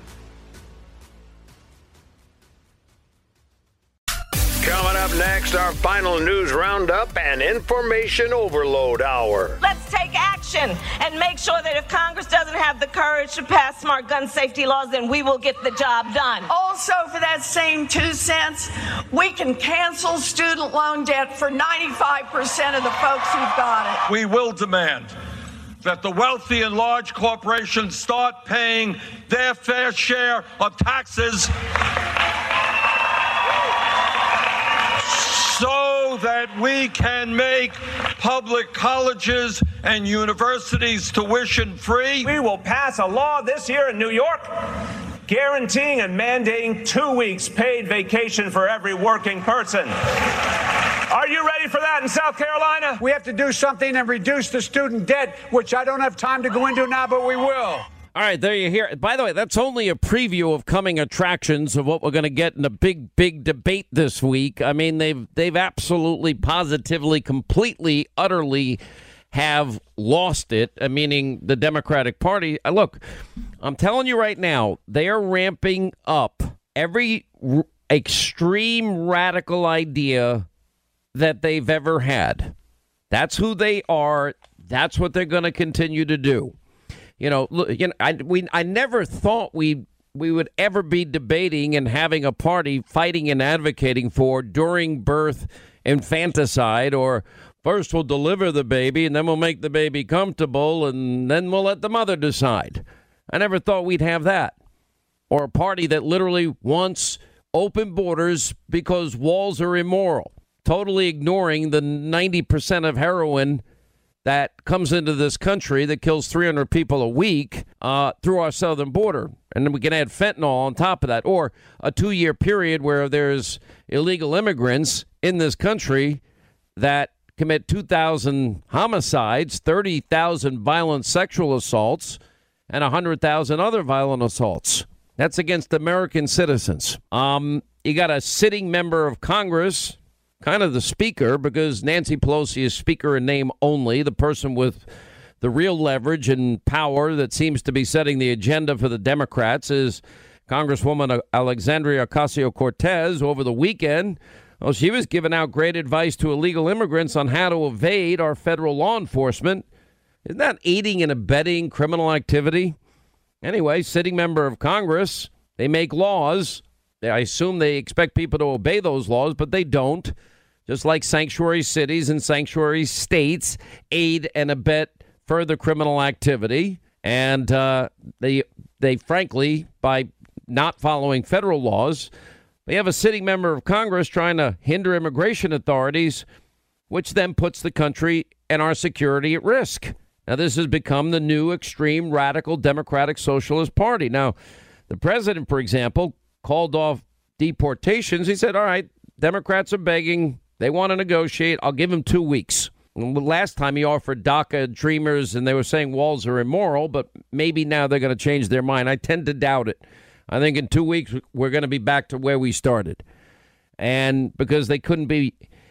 Coming up next, our final news roundup and information overload hour.
Let's take action and make sure that if Congress doesn't have the courage to pass smart gun safety laws, then we will get the job done.
Also, for that same two cents, we can cancel student loan debt for ninety-five percent of the folks who've got it.
We will demand that the wealthy and large corporations start paying their fair share of taxes so that we can make public colleges and universities tuition free.
We will pass a law this year in New York guaranteeing and mandating two weeks paid vacation for every working person. Are you ready for that in South Carolina?
We have to do something and reduce the student debt, which I don't have time to go into now, but we will.
All right, there you hear it. By the way, that's only a preview of coming attractions of what we're going to get in a big, big debate this week. I mean, they've they've absolutely, positively, completely, utterly have lost it, uh, meaning the Democratic Party. Uh, look, I'm telling you right now, they are ramping up every r- extreme radical idea that they've ever had. That's who they are. That's what they're going to continue to do. You know, look, you know, I we I never thought we we would ever be debating and having a party fighting and advocating for during birth infanticide, or first we'll deliver the baby and then we'll make the baby comfortable and then we'll let the mother decide. I never thought we'd have that. Or a party that literally wants open borders because walls are immoral, totally ignoring the ninety percent of heroin that comes into this country that kills three hundred people a week uh, through our southern border. And then we can add fentanyl on top of that. Or a two-year period where there's illegal immigrants in this country that commit two thousand homicides, thirty thousand violent sexual assaults, and one hundred thousand other violent assaults. That's against American citizens. Um, you got a sitting member of Congress, kind of the speaker, because Nancy Pelosi is speaker in name only, the person with the real leverage and power that seems to be setting the agenda for the Democrats is Congresswoman Alexandria Ocasio-Cortez. Over the weekend, well, she was giving out great advice to illegal immigrants on how to evade our federal law enforcement. Isn't that aiding and abetting criminal activity? Anyway, sitting member of Congress, they make laws. I assume they expect people to obey those laws, but they don't. Just like sanctuary cities and sanctuary states aid and abet further criminal activity. And uh, they, they frankly, by not following federal laws, they have a sitting member of Congress trying to hinder immigration authorities, which then puts the country and our security at risk. Now, this has become the new extreme radical Democratic Socialist Party. Now, the president, for example, called off deportations. He said, all right, Democrats are begging. They want to negotiate. I'll give them two weeks. And last time he offered DACA Dreamers, and they were saying walls are immoral, but maybe now they're going to change their mind. I tend to doubt it. I think in two weeks we're going to be back to where we started. And because they couldn't be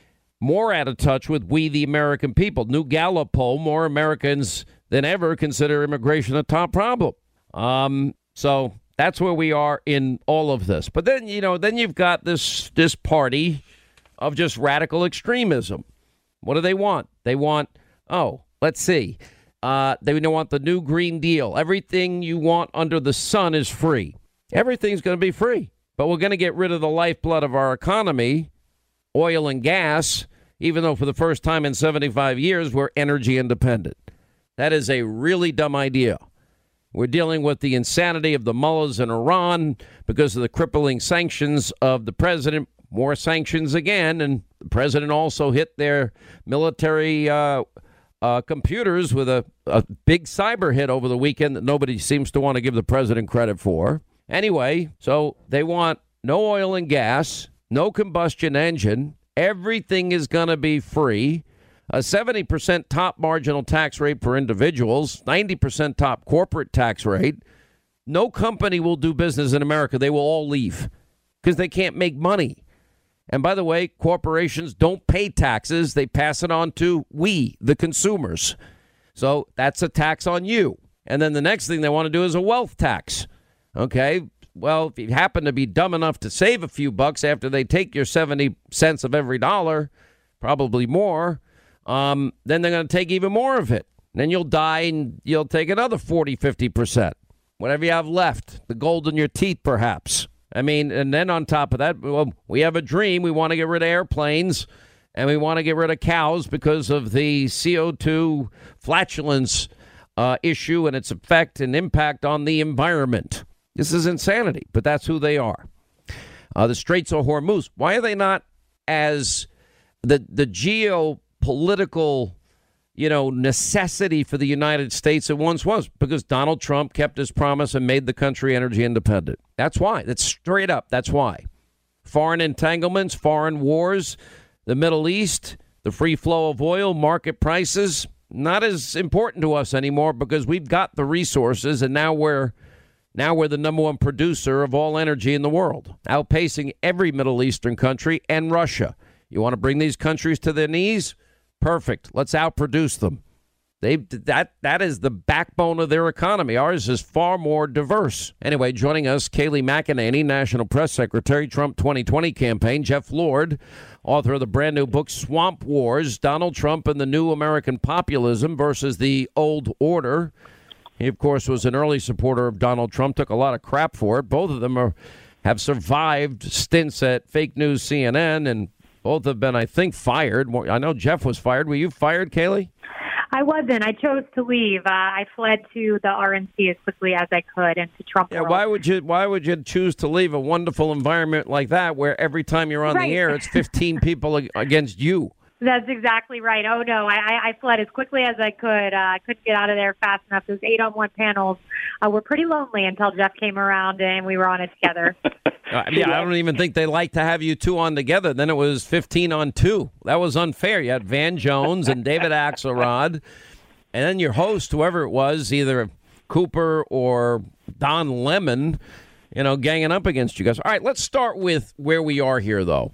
more out of touch with we, the American people. New Gallup poll, more Americans than ever consider immigration a top problem. Um, so that's where we are in all of this. But then, you know, then you've got this this party of just radical extremism. What do they want? They want, oh, let's see. Uh, they don't want the new Green Deal. Everything you want under the sun is free. Everything's going to be free. But we're going to get rid of the lifeblood of our economy, oil and gas, even though for the first time in seventy-five years, we're energy independent. That is a really dumb idea. We're dealing with the insanity of the mullahs in Iran because of the crippling sanctions of the president. More sanctions again. And the president also hit their military uh, uh, computers with a, a big cyber hit over the weekend that nobody seems to want to give the president credit for. Anyway, so they want no oil and gas, no combustion engine. Everything is going to be free. A seventy percent top marginal tax rate for individuals, ninety percent top corporate tax rate. No company will do business in America. They will all leave because they can't make money. And by the way, corporations don't pay taxes. They pass it on to we, the consumers. So that's a tax on you. And then the next thing they want to do is a wealth tax. Okay, well, if you happen to be dumb enough to save a few bucks after they take your seventy cents of every dollar, probably more, um, then they're going to take even more of it. Then you'll die and you'll take another forty, fifty percent. Whatever you have left, the gold in your teeth, perhaps. I mean, and then on top of that, well, we have a dream. We want to get rid of airplanes and we want to get rid of cows because of the C O two flatulence uh, issue and its effect and impact on the environment. This is insanity, but that's who they are. Uh, the Straits of Hormuz, why are they not as the the geopolitical, you know, necessity for the United States it once was? Because Donald Trump kept his promise and made the country energy independent. That's why. That's straight up. That's why. Foreign entanglements, foreign wars, the Middle East, the free flow of oil, market prices, not as important to us anymore because we've got the resources and now we're Now we're the number one producer of all energy in the world, outpacing every Middle Eastern country and Russia. You want to bring these countries to their knees? Perfect. Let's outproduce them. They that that is the backbone of their economy. Ours is far more diverse. Anyway, joining us, Kayleigh McEnany, National Press Secretary, Trump twenty twenty campaign. Jeff Lord, author of the brand new book, Swamp Wars, Donald Trump and the New American Populism versus the Old Order. He, of course, was an early supporter of Donald Trump, took a lot of crap for it. Both of them are, have survived stints at fake news C N N, and both have been, I think, fired. I know Jeff was fired. Were you fired, Kayleigh?
I wasn't. I chose to leave. Uh, I fled to the R N C as quickly as I could and to Trump.
Yeah, why would you Why would you choose to leave a wonderful environment like that where every time you're on
right.
the air, it's fifteen people against you?
That's exactly right. Oh, no, I, I fled as quickly as I could. Uh, I couldn't get out of there fast enough. Those eight-on-one panels uh, were pretty lonely until Jeff came around and we were on it together.
uh, yeah, I don't even think they like to have you two on together. Then it was fifteen on two. That was unfair. You had Van Jones and David Axelrod, and then your host, whoever it was, either Cooper or Don Lemon, you know, ganging up against you guys. All right, let's start with where we are here, though.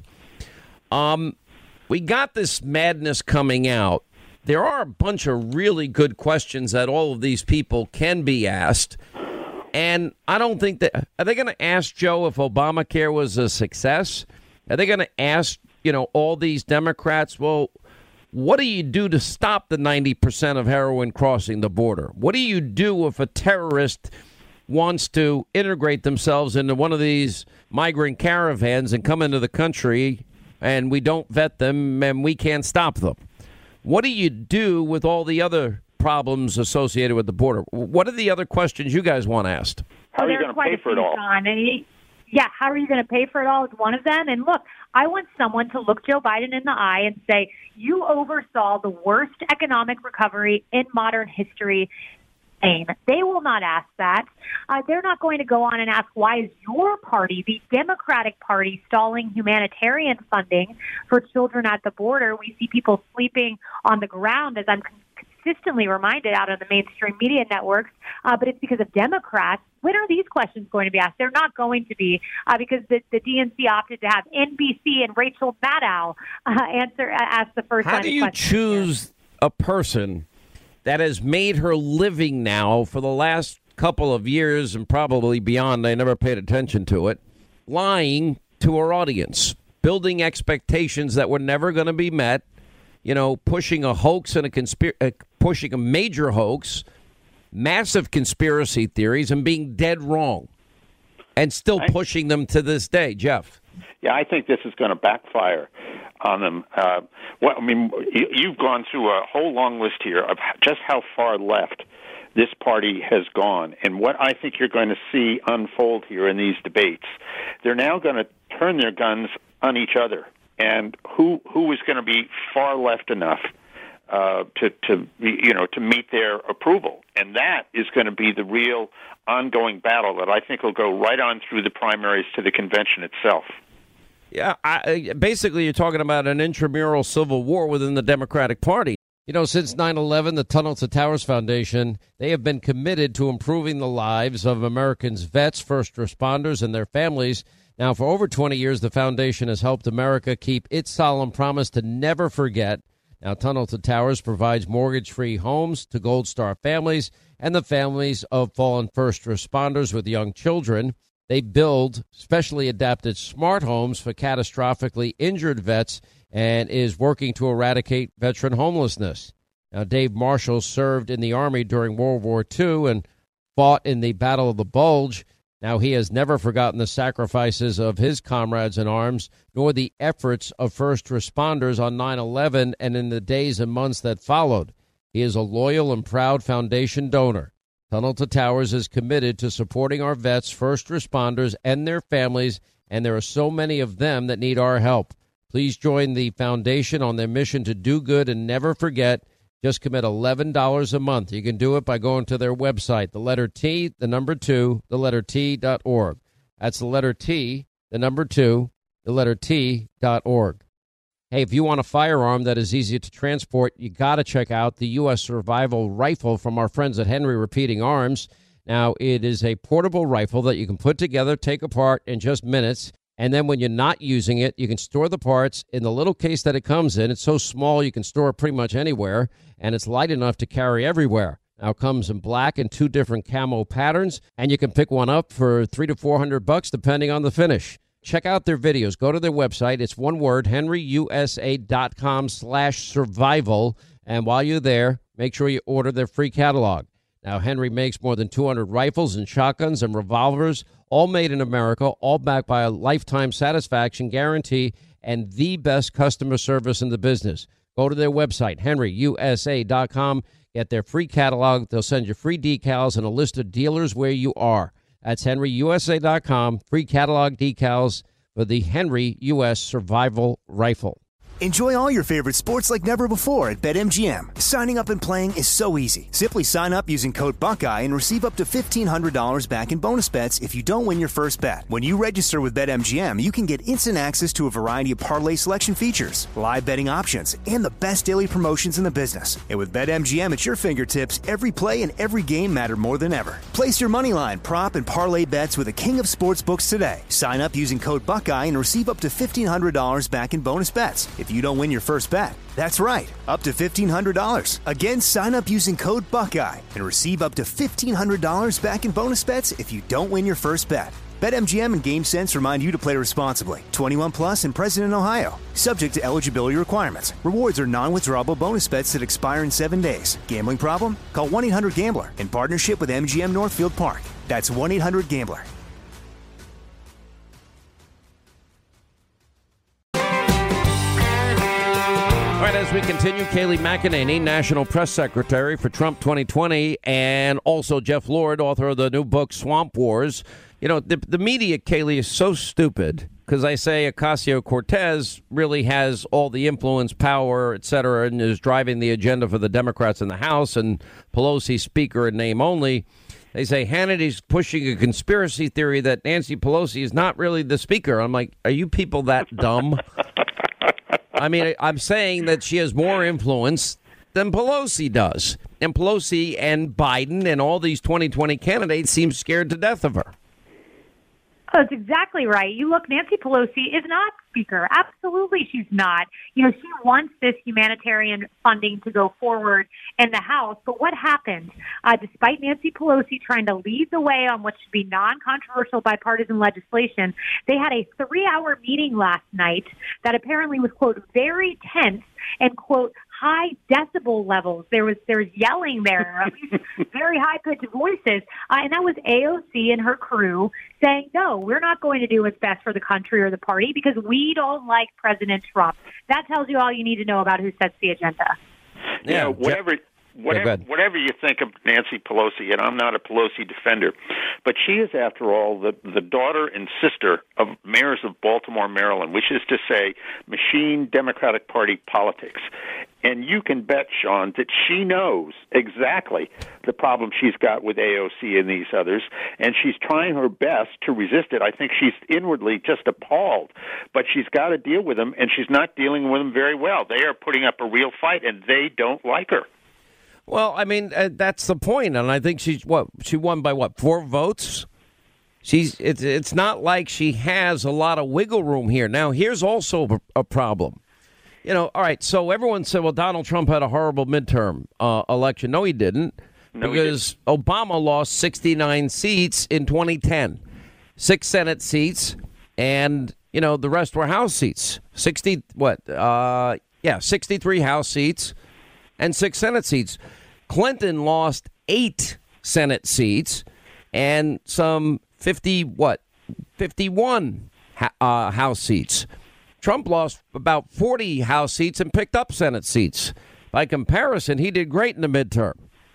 Um... We got this madness coming out. There are a bunch of really good questions that all of these people can be asked. And I don't think that, are they going to ask Joe if Obamacare was a success? Are they going to ask, you know, all these Democrats, well, what do you do to stop the ninety percent of heroin crossing the border? What do you do if a terrorist wants to integrate themselves into one of these migrant caravans and come into the country and we don't vet them and we can't stop them? What do you do with all the other problems associated with the border? What are the other questions you guys want asked?
How are you going to pay for it all? He, yeah, how are you going to pay for it all is one of them. And look, I want someone to look Joe Biden in the eye and say, you oversaw the worst economic recovery in modern history. They will not ask that. Uh, they're not going to go on and ask, why is your party, the Democratic Party, stalling humanitarian funding for children at the border? We see people sleeping on the ground, as I'm consistently reminded out on the mainstream media networks, uh, but it's because of Democrats. When are these questions going to be asked? They're not going to be uh, because the, the D N C opted to have N B C and Rachel Maddow uh, answer uh, ask the first.
How do you choose here. a person that has made her living now for the last couple of years and probably beyond? They never paid attention to it. Lying to her audience, building expectations that were never going to be met. You know, pushing a hoax and a conspiracy, uh, pushing a major hoax. Massive conspiracy theories and being dead wrong and still pushing them to this day. Jeff.
Yeah, I think this is going to backfire on them. Uh, well, I mean, you've gone through a whole long list here of just how far left this party has gone. And what I think you're going to see unfold here in these debates, they're now going to turn their guns on each other. And who who is going to be far left enough Uh, to, to you know to meet their approval, and that is going to be the real ongoing battle that I think will go right on through the primaries to the convention itself.
Yeah, I, basically, you're talking about an intramural civil war within the Democratic Party. You know, since nine eleven, the Tunnel to Towers Foundation, they have been committed to improving the lives of Americans' vets, first responders, and their families. Now, for over twenty years, the foundation has helped America keep its solemn promise to never forget. Now, Tunnel to Towers provides mortgage-free homes to Gold Star families and the families of fallen first responders with young children. They build specially adapted smart homes for catastrophically injured vets and is working to eradicate veteran homelessness. Now, Dave Marshall served in the Army during World War Two and fought in the Battle of the Bulge. Now, he has never forgotten the sacrifices of his comrades in arms, nor the efforts of first responders on nine eleven and in the days and months that followed. He is a loyal and proud foundation donor. Tunnel to Towers is committed to supporting our vets, first responders, and their families, and there are so many of them that need our help. Please join the foundation on their mission to do good and never forget. Just commit eleven dollars a month. You can do it by going to their website, the letter T, the number two, the letter T dot org. That's the letter T, the number two, the letter T dot org. Hey, if you want a firearm that is easy to transport, you got to check out the U S Survival Rifle from our friends at Henry Repeating Arms. Now, it is a portable rifle that you can put together, take apart in just minutes. And then when you're not using it, you can store the parts in the little case that it comes in. It's so small you can store it pretty much anywhere, and it's light enough to carry everywhere. Now, it comes in black and two different camo patterns, and you can pick one up for three to four hundred bucks, depending on the finish. Check out their videos. Go to their website. It's one word, henryusa.com slash survival. And while you're there, make sure you order their free catalog. Now, Henry makes more than two hundred rifles and shotguns and revolvers, all made in America, all backed by a lifetime satisfaction guarantee and the best customer service in the business. Go to their website, henry u s a dot com. Get their free catalog. They'll send you free decals and a list of dealers where you are. That's henry u s a dot com. Free catalog decals for the Henry U S Survival Rifle.
Enjoy all your favorite sports like never before at BetMGM. Signing up and playing is so easy. Simply sign up using code Buckeye and receive up to fifteen hundred dollars back in bonus bets if you don't win your first bet. When you register with BetMGM, you can get instant access to a variety of parlay selection features, live betting options, and the best daily promotions in the business. And with BetMGM at your fingertips, every play and every game matter more than ever. Place your moneyline, prop, and parlay bets with the king of sportsbooks today. Sign up using code Buckeye and receive up to fifteen hundred dollars back in bonus bets if you don't win your first bet. That's right, up to fifteen hundred dollars. Again, sign up using code Buckeye and receive up to fifteen hundred dollars back in bonus bets if you don't win your first bet. BetMGM and GameSense remind you to play responsibly. twenty-one plus and present in Ohio. Subject to eligibility requirements. Rewards are non-withdrawable bonus bets that expire in seven days. Gambling problem? Call one eight hundred gambler in partnership with M G M Northfield Park. That's one eight hundred gambler.
All right, as we continue, Kayleigh McEnany, National Press Secretary for Trump twenty twenty, and also Jeff Lord, author of the new book, Swamp Wars. You know, the, the media, Kayleigh, is so stupid because I say Ocasio-Cortez really has all the influence, power, et cetera, and is driving the agenda for the Democrats in the House, and Pelosi speaker in name only. They say Hannity's pushing a conspiracy theory that Nancy Pelosi is not really the speaker. I'm like, are you people that dumb? I mean, I'm saying that she has more influence than Pelosi does. And Pelosi and Biden and all these twenty twenty candidates seem scared to death of her.
Oh, that's exactly right. You look, Nancy Pelosi is not Speaker. Absolutely she's not. You know, she wants this humanitarian funding to go forward in the House. But what happened? Uh, despite Nancy Pelosi trying to lead the way on what should be non-controversial bipartisan legislation, they had a three-hour meeting last night that apparently was, quote, very tense and, quote, high decibel levels. There was there was yelling there, at least very high-pitched voices. Uh, and that was A O C and her crew saying, no, we're not going to do what's best for the country or the party because we don't like President Trump. That tells you all you need to know about who sets the agenda.
Yeah, you know, whatever... Whatever, yeah, whatever you think of Nancy Pelosi, and I'm not a Pelosi defender, but she is, after all, the, the daughter and sister of mayors of Baltimore, Maryland, which is to say machine Democratic Party politics. And you can bet, Sean, that she knows exactly the problem she's got with A O C and these others, and she's trying her best to resist it. I think she's inwardly just appalled, but she's got to deal with them, and she's not dealing with them very well. They are putting up a real fight, and they don't like her.
Well, I mean, uh, that's the point, and I think she's what she won by what four votes. She's it's it's not like she has a lot of wiggle room here. Now, here's also a, a problem. You know, all right. So everyone said, well, Donald Trump had a horrible midterm uh, election. No, he didn't,
no,
because
he didn't.
Obama lost sixty-nine seats in twenty ten, six Senate seats, and you know the rest were House seats. Sixty what? Uh, yeah, sixty-three House seats and six Senate seats. Clinton lost eight Senate seats and some fifty, what, fifty-one uh, House seats. Trump lost about forty House seats and picked up Senate seats. By comparison, he did great in the midterm.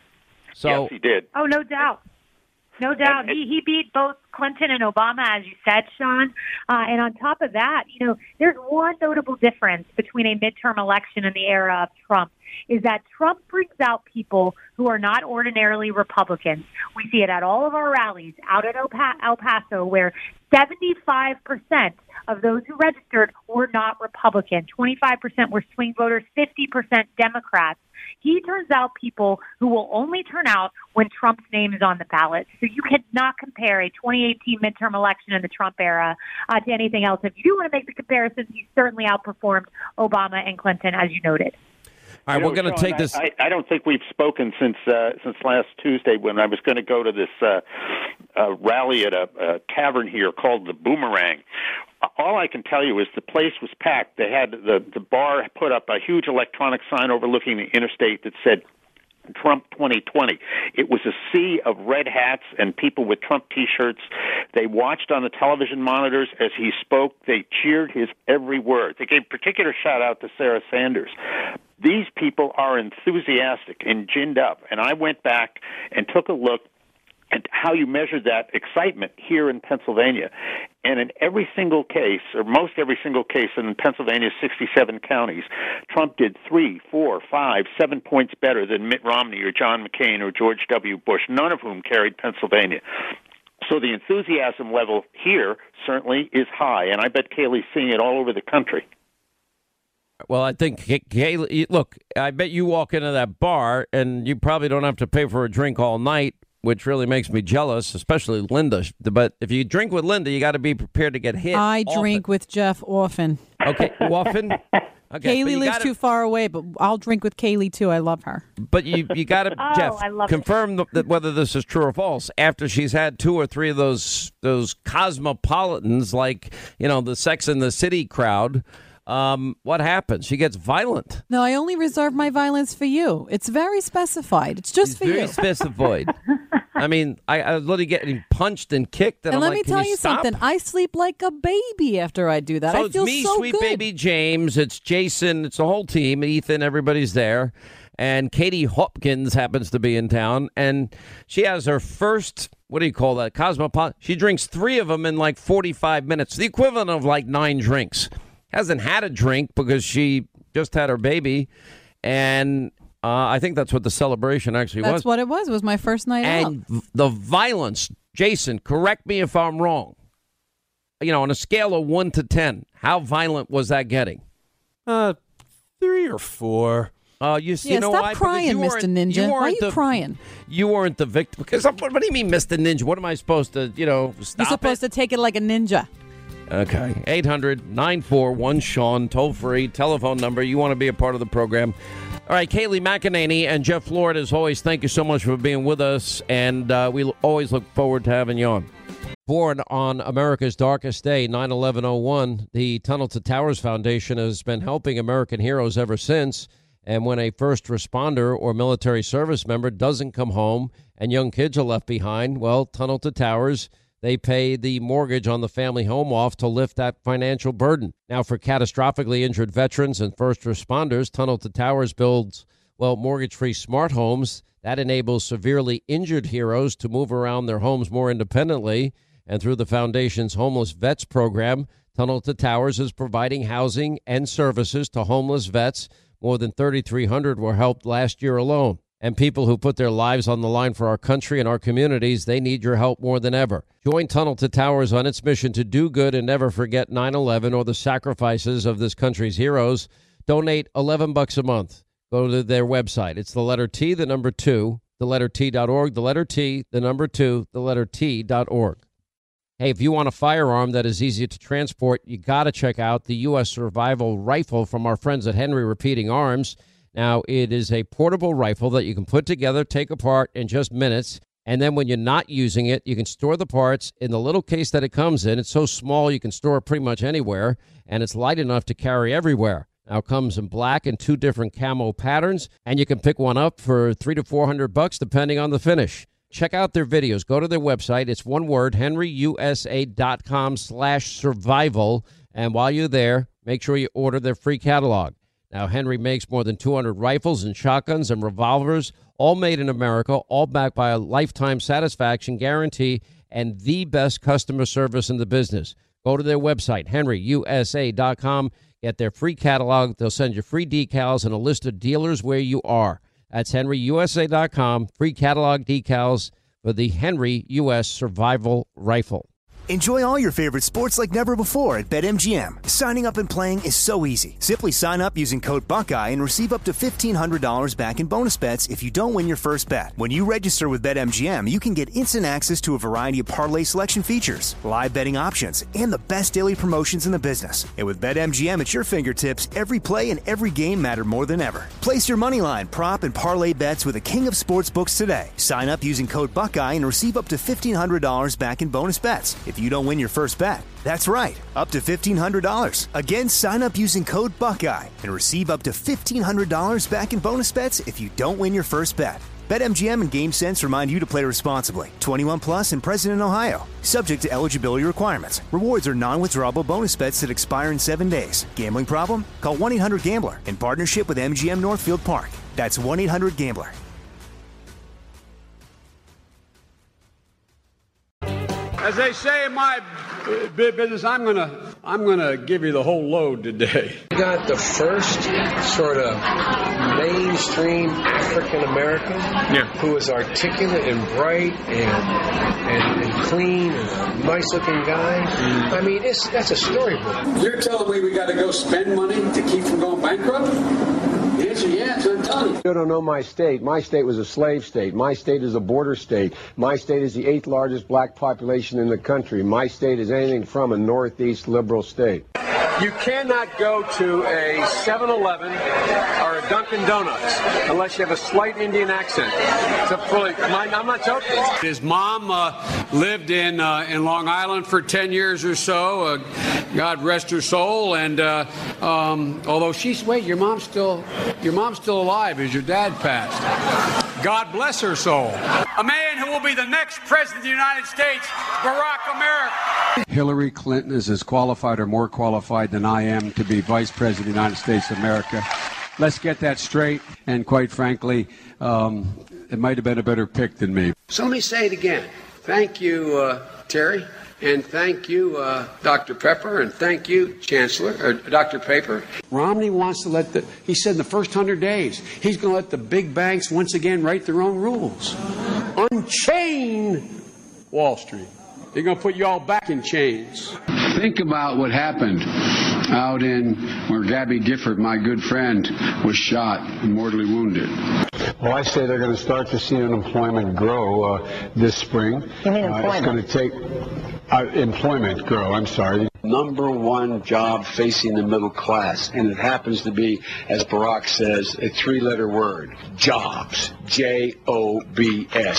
So,
yes, he did.
Oh, no doubt. No doubt. He, he beat both Clinton and Obama, as you said, Sean. Uh, and on top of that, you know, there's one notable difference between a midterm election and the era of Trump, is that Trump brings out people who are not ordinarily Republicans. We see it at all of our rallies out at El Paso, where seventy-five percent of those who registered were not Republican. twenty-five percent were swing voters, fifty percent Democrats. He turns out people who will only turn out when Trump's name is on the ballot. So you cannot compare a twenty eighteen midterm election in the Trump era uh, to anything else. If you do want to make the comparisons, he certainly outperformed Obama and Clinton, as you noted.
All right,
you know,
we're going to
Sean,
take this.
I, I don't think we've spoken since uh, since last Tuesday when I was going to go to this uh, uh, rally at a, a tavern here called the Boomerang. All I can tell you is the place was packed. They had the the bar put up a huge electronic sign overlooking the interstate that said Trump twenty twenty. It was a sea of red hats and people with Trump T-shirts. They watched on the television monitors as he spoke. They cheered his every word. They gave particular shout-out to Sarah Sanders. These people are enthusiastic and ginned up, and I went back and took a look at how you measure that excitement here in Pennsylvania. And in every single case, or most every single case in Pennsylvania's sixty-seven counties, Trump did three, four, five, seven points better than Mitt Romney or John McCain or George W. Bush, none of whom carried Pennsylvania. So the enthusiasm level here certainly is high, and I bet Kayleigh's seeing it all over the country.
Well, I think, Kayleigh, look, I bet you walk into that bar and you probably don't have to pay for a drink all night, which really makes me jealous, especially Linda. But if you drink with Linda, you got to be prepared to get hit.
I
often.
drink with Jeff often.
Okay, often? Okay,
Kayleigh lives
gotta,
too far away, but I'll drink with Kayleigh, too. I love her.
But you, you got to,
oh,
Jeff,
I love
confirm the, that whether this is true or false. After she's had two or three of those those cosmopolitans, like, you know, the Sex and the City crowd, Um, what happens? She gets violent.
No, I only reserve my violence for you. It's very specified. It's just
it's
for
very
you.
Very specified. I mean, I, I was literally getting punched and kicked. And,
and
I'm
let
like,
me tell
you,
you
stop?
something. I sleep like a baby after I do that.
So
I feel
it's me,
so
sweet
good.
baby James. It's Jason. It's the whole team. Ethan, everybody's there. And Katie Hopkins happens to be in town. And she has her first, what do you call that, cosmopolitan. She drinks three of them in like forty-five minutes, the equivalent of like nine drinks. Hasn't had a drink because she just had her baby, and uh, I think that's what the celebration actually
that's
was.
That's what it was. It was my first night
and
out.
And v- the violence, Jason, correct me if I'm wrong. You know, on a scale of one to ten, how violent was that getting?
Uh, three or four.
Uh, you,
Yeah,
you know
stop
why?
crying,
Because you
Mister
weren't-
Ninja. Why are
weren't
you
the-
crying?
You weren't the victim. Because I'm, what do you mean, Mister Ninja? What am I supposed to, you know, stop
You're supposed to take it like a ninja.
Okay. eight hundred nine four one Sean, toll free, telephone number. You want to be a part of the program. All right, Kaylee McEnany and Jeff Lord, as always, thank you so much for being with us, and uh, we always look forward to having you on. Born on America's darkest day, nine eleven oh one, the Tunnel to Towers Foundation has been helping American heroes ever since. And when a first responder or military service member doesn't come home and young kids are left behind, well, Tunnel to Towers, they pay the mortgage on the family home off to lift that financial burden. Now, for catastrophically injured veterans and first responders, Tunnel to Towers builds, well, mortgage-free smart homes. That enables severely injured heroes to move around their homes more independently. And through the foundation's Homeless Vets program, Tunnel to Towers is providing housing and services to homeless vets. More than thirty-three hundred were helped last year alone. And people who put their lives on the line for our country and our communities, they need your help more than ever. Join Tunnel to Towers on its mission to do good and never forget nine eleven or the sacrifices of this country's heroes. Donate eleven bucks a month. Go to their website. It's the letter T, the number two, the letter T dot org, the letter T, the number two, the letter T dot org. Hey, if you want a firearm that is easy to transport, you got to check out the U S Survival Rifle from our friends at Henry Repeating Arms. Now, it is a portable rifle that you can put together, take apart in just minutes, and then when you're not using it, you can store the parts in the little case that it comes in. It's so small you can store it pretty much anywhere, and it's light enough to carry everywhere. Now, it comes in black and two different camo patterns, and you can pick one up for three to four hundred bucks, depending on the finish. Check out their videos. Go to their website. It's one word, henry u s a dot com slash survival. And while you're there, make sure you order their free catalog. Now, Henry makes more than two hundred rifles and shotguns and revolvers, all made in America, all backed by a lifetime satisfaction guarantee and the best customer service in the business. Go to their website, henry u s a dot com. Get their free catalog. They'll send you free decals and a list of dealers where you are. That's henry u s a dot com. Free catalog decals for the Henry U S Survival Rifle.
Enjoy all your favorite sports like never before at BetMGM. Signing up and playing is so easy. Simply sign up using code Buckeye and receive up to fifteen hundred dollars back in bonus bets if you don't win your first bet. When you register with BetMGM, you can get instant access to a variety of parlay selection features, live betting options, and the best daily promotions in the business. And with BetMGM at your fingertips, every play and every game matter more than ever. Place your moneyline, prop, and parlay bets with the king of sportsbooks today. Sign up using code Buckeye and receive up to fifteen hundred dollars back in bonus bets if you don't win your first bet. That's right, up to fifteen hundred dollars. Again, sign up using code Buckeye and receive up to fifteen hundred dollars back in bonus bets if you don't win your first bet. BetMGM and GameSense remind you to play responsibly. twenty-one plus and present in Ohio. Subject to eligibility requirements. Rewards are non-withdrawable bonus bets that expire in seven days. Gambling problem? Call one eight hundred gambler in partnership with M G M Northfield Park. That's one eight hundred gambler.
As they say in my business, I'm gonna I'm gonna give you the whole load today.
You got the first sort of mainstream African American
yeah.
who is articulate and bright and and, and clean and a nice looking guy. Mm. I mean, it's that's a storybook.
You're telling me we got to go spend money to keep from going bankrupt? The answer, yes, I'm telling you.
You don't know my state. My state was a slave state. My state is a border state. My state is the eighth largest black population in the country. My state is anything from a northeast liberal state. You cannot go to a seven eleven or a Dunkin' Donuts unless you have a slight Indian accent. It's a fully, I'm not joking.
His mom uh, lived in uh, in Long Island for ten years or so. Uh, God rest her soul. And uh, um, although she's wait, your mom's still your mom's still alive as your dad passed. God bless her soul. A man who will be the next president of the United States, Barack America.
Hillary Clinton is as qualified or more qualified than I am to be vice president of the United States of America. Let's get that straight. And quite frankly, um, it might have been a better pick than me.
So let me say it again. Thank you, uh, Terry. And thank you, uh, Doctor Pepper, and thank you, Chancellor, or Doctor Paper. Romney wants to let the, he said in the first hundred days, he's going to let the big banks once again write their own rules. Unchain Wall Street. They're going to put you all back in chains.
Think about what happened out in where Gabby Gifford, my good friend, was shot and mortally wounded. Well, I say they're going to start to see unemployment grow uh, this spring.
You mean
uh, it's going to take uh, employment grow. I'm sorry. Number one job facing the middle class, and it happens to be, as Barack says, a three-letter word: jobs. J O B S.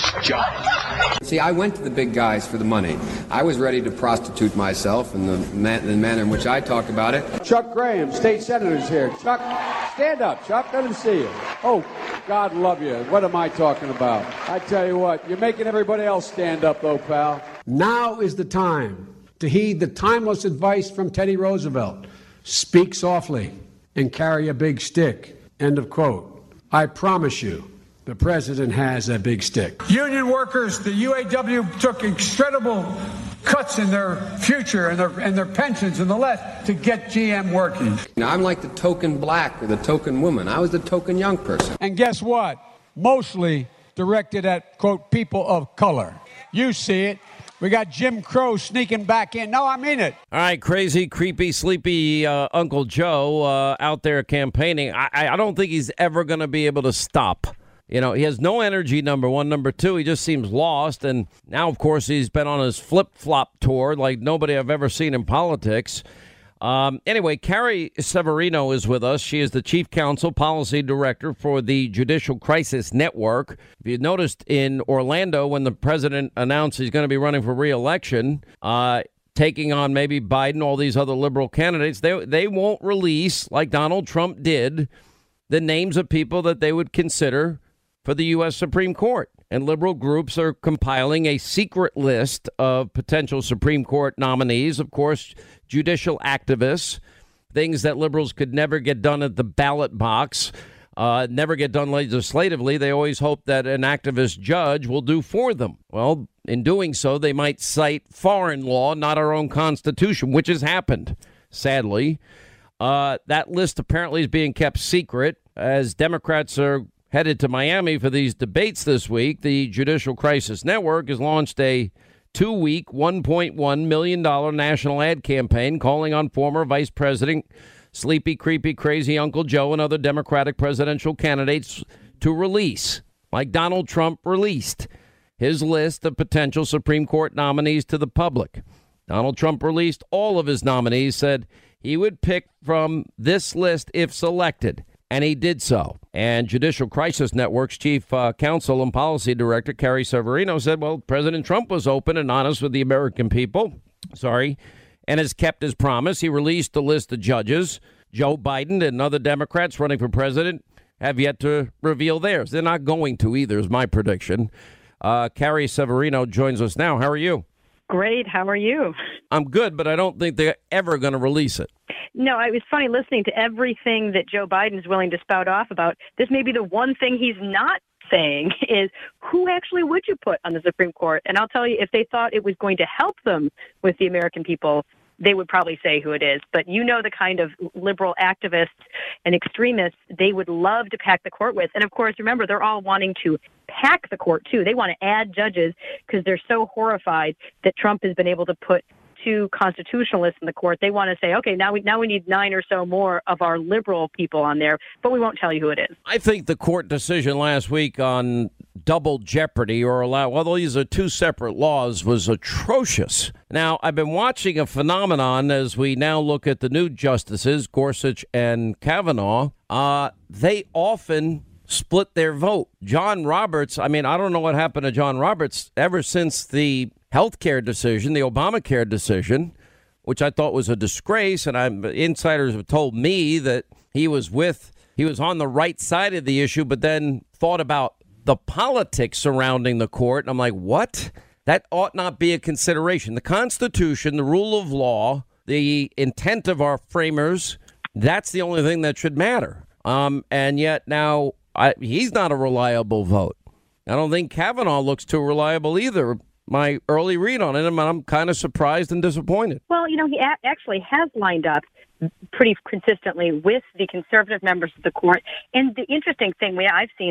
Jobs.
See, I went to the big guys for the money. I was ready to prostitute myself in the, man- the manner in which I talked about it.
Chuck Graham, state senator's here. Chuck, stand up, Chuck. Let him see you. Oh, God love you. What am I talking about? I tell you what, you're making everybody else stand up, though, pal.
Now is the time to heed the timeless advice from Teddy Roosevelt. Speak softly and carry a big stick. End of quote. I promise you, the president has a big stick.
Union workers, the U A W took incredible cuts in their future and their and their pensions and the less to get G M working.
Now, I'm like the token black or the token woman. I was the token young person.
And guess what? Mostly directed at, quote, people of color. You see it. We got Jim Crow sneaking back in. No, I mean it.
All right, crazy, creepy, sleepy uh, Uncle Joe uh, out there campaigning. I, I don't think he's ever going to be able to stop. You know, he has no energy, number one. Number two, he just seems lost. And now, of course, he's been on his flip-flop tour like nobody I've ever seen in politics. Um, anyway, Carrie Severino is with us. She is the Chief Counsel Policy Director for the Judicial Crisis Network. If you noticed in Orlando when the president announced he's going to be running for re-election, uh, taking on maybe Biden, all these other liberal candidates, they they won't release, like Donald Trump did, the names of people that they would consider for the U S Supreme Court. And liberal groups are compiling a secret list of potential Supreme Court nominees, of course, judicial activists, things that liberals could never get done at the ballot box, uh, never get done legislatively. They always hope that an activist judge will do for them. Well, in doing so, they might cite foreign law, not our own Constitution, which has happened, sadly. Uh, that list apparently is being kept secret as Democrats are headed to Miami for these debates this week. The Judicial Crisis Network has launched a two-week, one point one million dollars national ad campaign calling on former Vice President, sleepy, creepy, crazy Uncle Joe and other Democratic presidential candidates to release, like Donald Trump released, his list of potential Supreme Court nominees to the public. Donald Trump released all of his nominees, said he would pick from this list if selected. And he did so. And Judicial Crisis Network's chief uh, counsel and policy director, Carrie Severino, said, well, President Trump was open and honest with the American people. Sorry. And has kept his promise. He released a list of judges. Joe Biden and other Democrats running for president have yet to reveal theirs. They're not going to either, is my prediction. Uh, Carrie Severino joins us now. How are you?
Great. How are you?
I'm good, but I don't think they're ever going to release it.
No, it was funny listening to everything that Joe Biden's willing to spout off about. This may be the one thing he's not saying is who actually would you put on the Supreme Court? And I'll tell you, if they thought it was going to help them with the American people, they would probably say who it is. But you know the kind of liberal activists and extremists they would love to pack the court with. And, of course, remember, they're all wanting to pack the court, too. They want to add judges because they're so horrified that Trump has been able to put two constitutionalists in the court. They want to say, okay, now we now we need nine or so more of our liberal people on there, but we won't tell you who it is.
I think the court decision last week on double jeopardy or allow, well, these are two separate laws, was atrocious. Now, I've been watching a phenomenon as we now look at the new justices, Gorsuch and Kavanaugh. Uh, they often split their vote. John Roberts, I mean, I don't know what happened to John Roberts ever since the health care decision, the Obamacare decision, which I thought was a disgrace. And I'm, insiders have told me that he was with, he was on the right side of the issue, but then thought about the politics surrounding the court. And I'm like, what? That ought not be a consideration. The Constitution, the rule of law, the intent of our framers, that's the only thing that should matter. Um, and yet now I, he's not a reliable vote. I don't think Kavanaugh looks too reliable either. My early read on it, and I'm kind of surprised and disappointed.
Well, you know, he a- actually has lined up pretty consistently with the conservative members of the court. And the interesting thing we I've seen is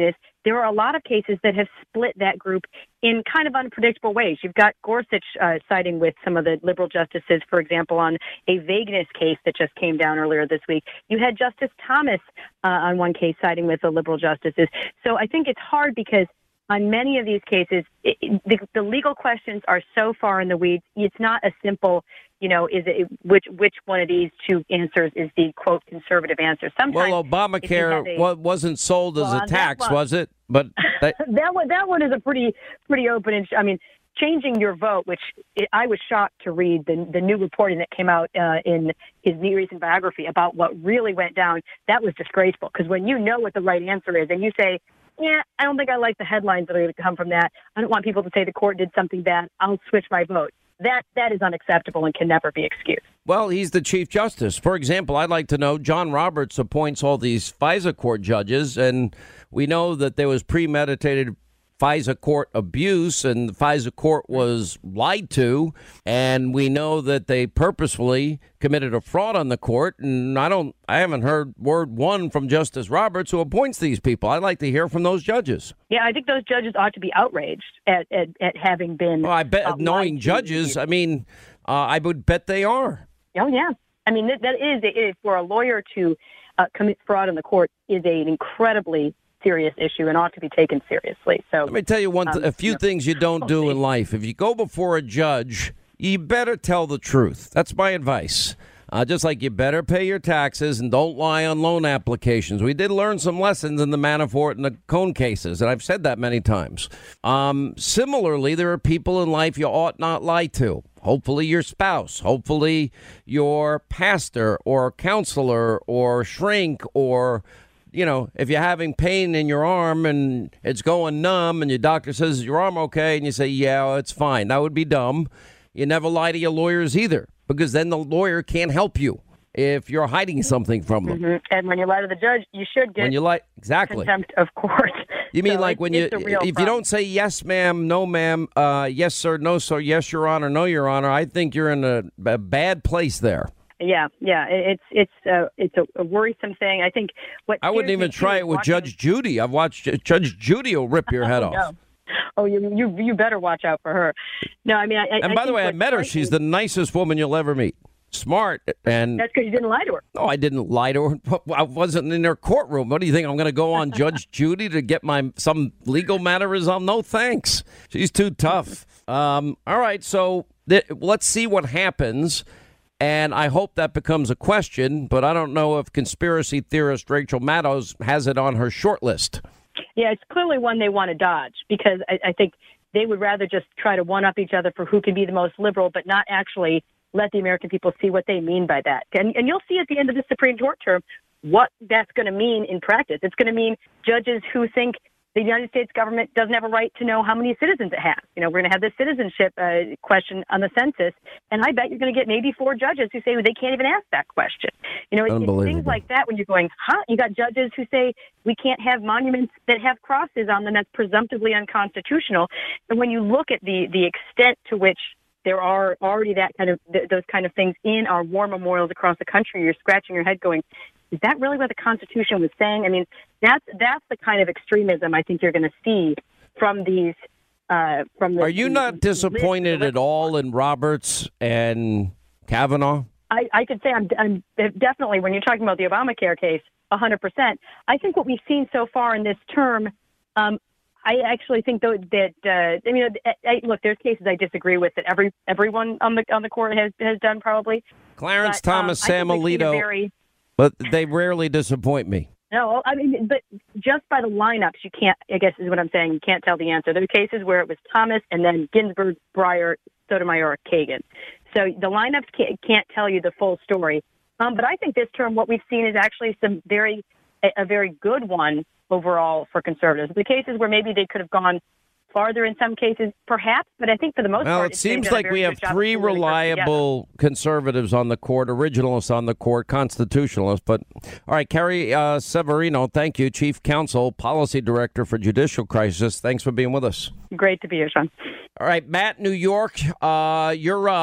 there are a lot of cases that have split that group in kind of unpredictable ways. You've got Gorsuch uh, siding with some of the liberal justices, for example, on a vagueness case that just came down earlier this week. You had Justice Thomas uh, on one case siding with the liberal justices. So I think it's hard because on many of these cases, it, it, the, the legal questions are so far in the weeds. It's not a simple, you know, is it which which one of these two answers is the quote conservative answer? Sometimes,
well, Obamacare a, wasn't sold as
well,
a tax,
one,
was it? But they,
that one that one is a pretty pretty open. And I mean, changing your vote, which it, I was shocked to read the the new reporting that came out uh, in his recent biography about what really went down. That was disgraceful because when you know what the right answer is and you say, yeah, I don't think I like the headlines that are going to come from that. I don't want people to say the court did something bad. I'll switch my vote. That that is unacceptable and can never be excused.
Well, he's the Chief Justice. For example, I'd like to know, John Roberts appoints all these FISA court judges, and we know that there was premeditated FISA court abuse, and the FISA court was lied to, and we know that they purposefully committed a fraud on the court. And I don't, I haven't heard word one from Justice Roberts, who appoints these people. I'd like to hear from those judges.
Yeah, I think those judges ought to be outraged at at, at having been.
Well, I bet
uh,
knowing judges, I mean, uh, I would bet they are.
Oh yeah, I mean that, that is it is for a lawyer to uh, commit fraud in the court is an incredibly serious issue and ought to be taken seriously. So
let me tell you one, th-
um,
a few
you know,
things you don't do in life. If you go before a judge, you better tell the truth. That's my advice. Uh, just like you better pay your taxes and don't lie on loan applications. We did learn some lessons in the Manafort and the Cohn cases, and I've said that many times. Um, similarly, there are people in life you ought not lie to. Hopefully your spouse, hopefully your pastor or counselor or shrink, or you know, if you're having pain in your arm and it's going numb and your doctor says, is your arm okay? And you say, yeah, it's fine. That would be dumb. You never lie to your lawyers either, because then the lawyer can't help you if you're hiding something from them.
Mm-hmm. And when you lie to the judge, you should get
when you lie, exactly.
contempt of court.
You mean
so
like when you, if
problem.
you don't say yes, ma'am, no, ma'am, uh, yes, sir, no, sir, yes, your honor, no, your honor, I think you're in a, a bad place there.
Yeah, yeah, it's it's uh, it's a, a worrisome thing. I think what
I wouldn't even try it with watching... Judge Judy. I've watched Judge Judy will rip your head
oh,
off.
No. Oh, you you you better watch out for her. No, I mean, I,
and
I
by the way, I met her.
frightening...
She's the nicest woman you'll ever meet. Smart, and
that's because you didn't lie to her.
No, I didn't lie to her. I wasn't in her courtroom. What do you think? I'm going to go on Judge Judy to get my some legal matter resolved? No, thanks. She's too tough. Um, all right, so th- let's see what happens. And I hope that becomes a question, but I don't know if conspiracy theorist Rachel Maddow has it on her short list.
Yeah, it's clearly one they want to dodge, because I, I think they would rather just try to one-up each other for who can be the most liberal, but not actually let the American people see what they mean by that. And, and you'll see at the end of the Supreme Court term what that's going to mean in practice. It's going to mean judges who think the United States government doesn't have a right to know how many citizens it has. You know, we're going to have this citizenship uh, question on the census, and I bet you're going to get maybe four judges who say they can't even ask that question. You know, it's, it's things like that when you're going, huh? You got judges who say we can't have monuments that have crosses on them. That's presumptively unconstitutional. And when you look at the the extent to which there are already that kind of th- those kind of things in our war memorials across the country, you're scratching your head going, is that really what the Constitution was saying? I mean, that's that's the kind of extremism I think you're going to see from these. Uh, from the,
Are you not disappointed at all in Roberts and Kavanaugh?
I, I could say I'm, I'm definitely, when you're talking about the Obamacare case, one hundred percent. I think what we've seen so far in this term, um, I actually think though that uh, I mean, I, I, look, there's cases I disagree with that every everyone on the on the court has has done probably.
Clarence
but,
Thomas,
um,
Sam Alito.
Very,
But they rarely disappoint me.
No, I mean, but just by the lineups, you can't, I guess is what I'm saying, you can't tell the answer. There are cases where it was Thomas and then Ginsburg, Breyer, Sotomayor, Kagan. So the lineups can't, can't tell you the full story. Um, but I think this term, what we've seen is actually some very, a, a very good one overall for conservatives. The cases where maybe they could have gone farther in some cases, perhaps, but I think for the most
well,
part...
it seems like we have three reliable conservatives on the court, originalists on the court, constitutionalists. But, all right, Carrie uh, Severino, thank you, Chief Counsel, Policy Director for Judicial Crisis. Thanks for being with us.
Great to be here, Sean.
All right, Matt, New York, uh, you're up.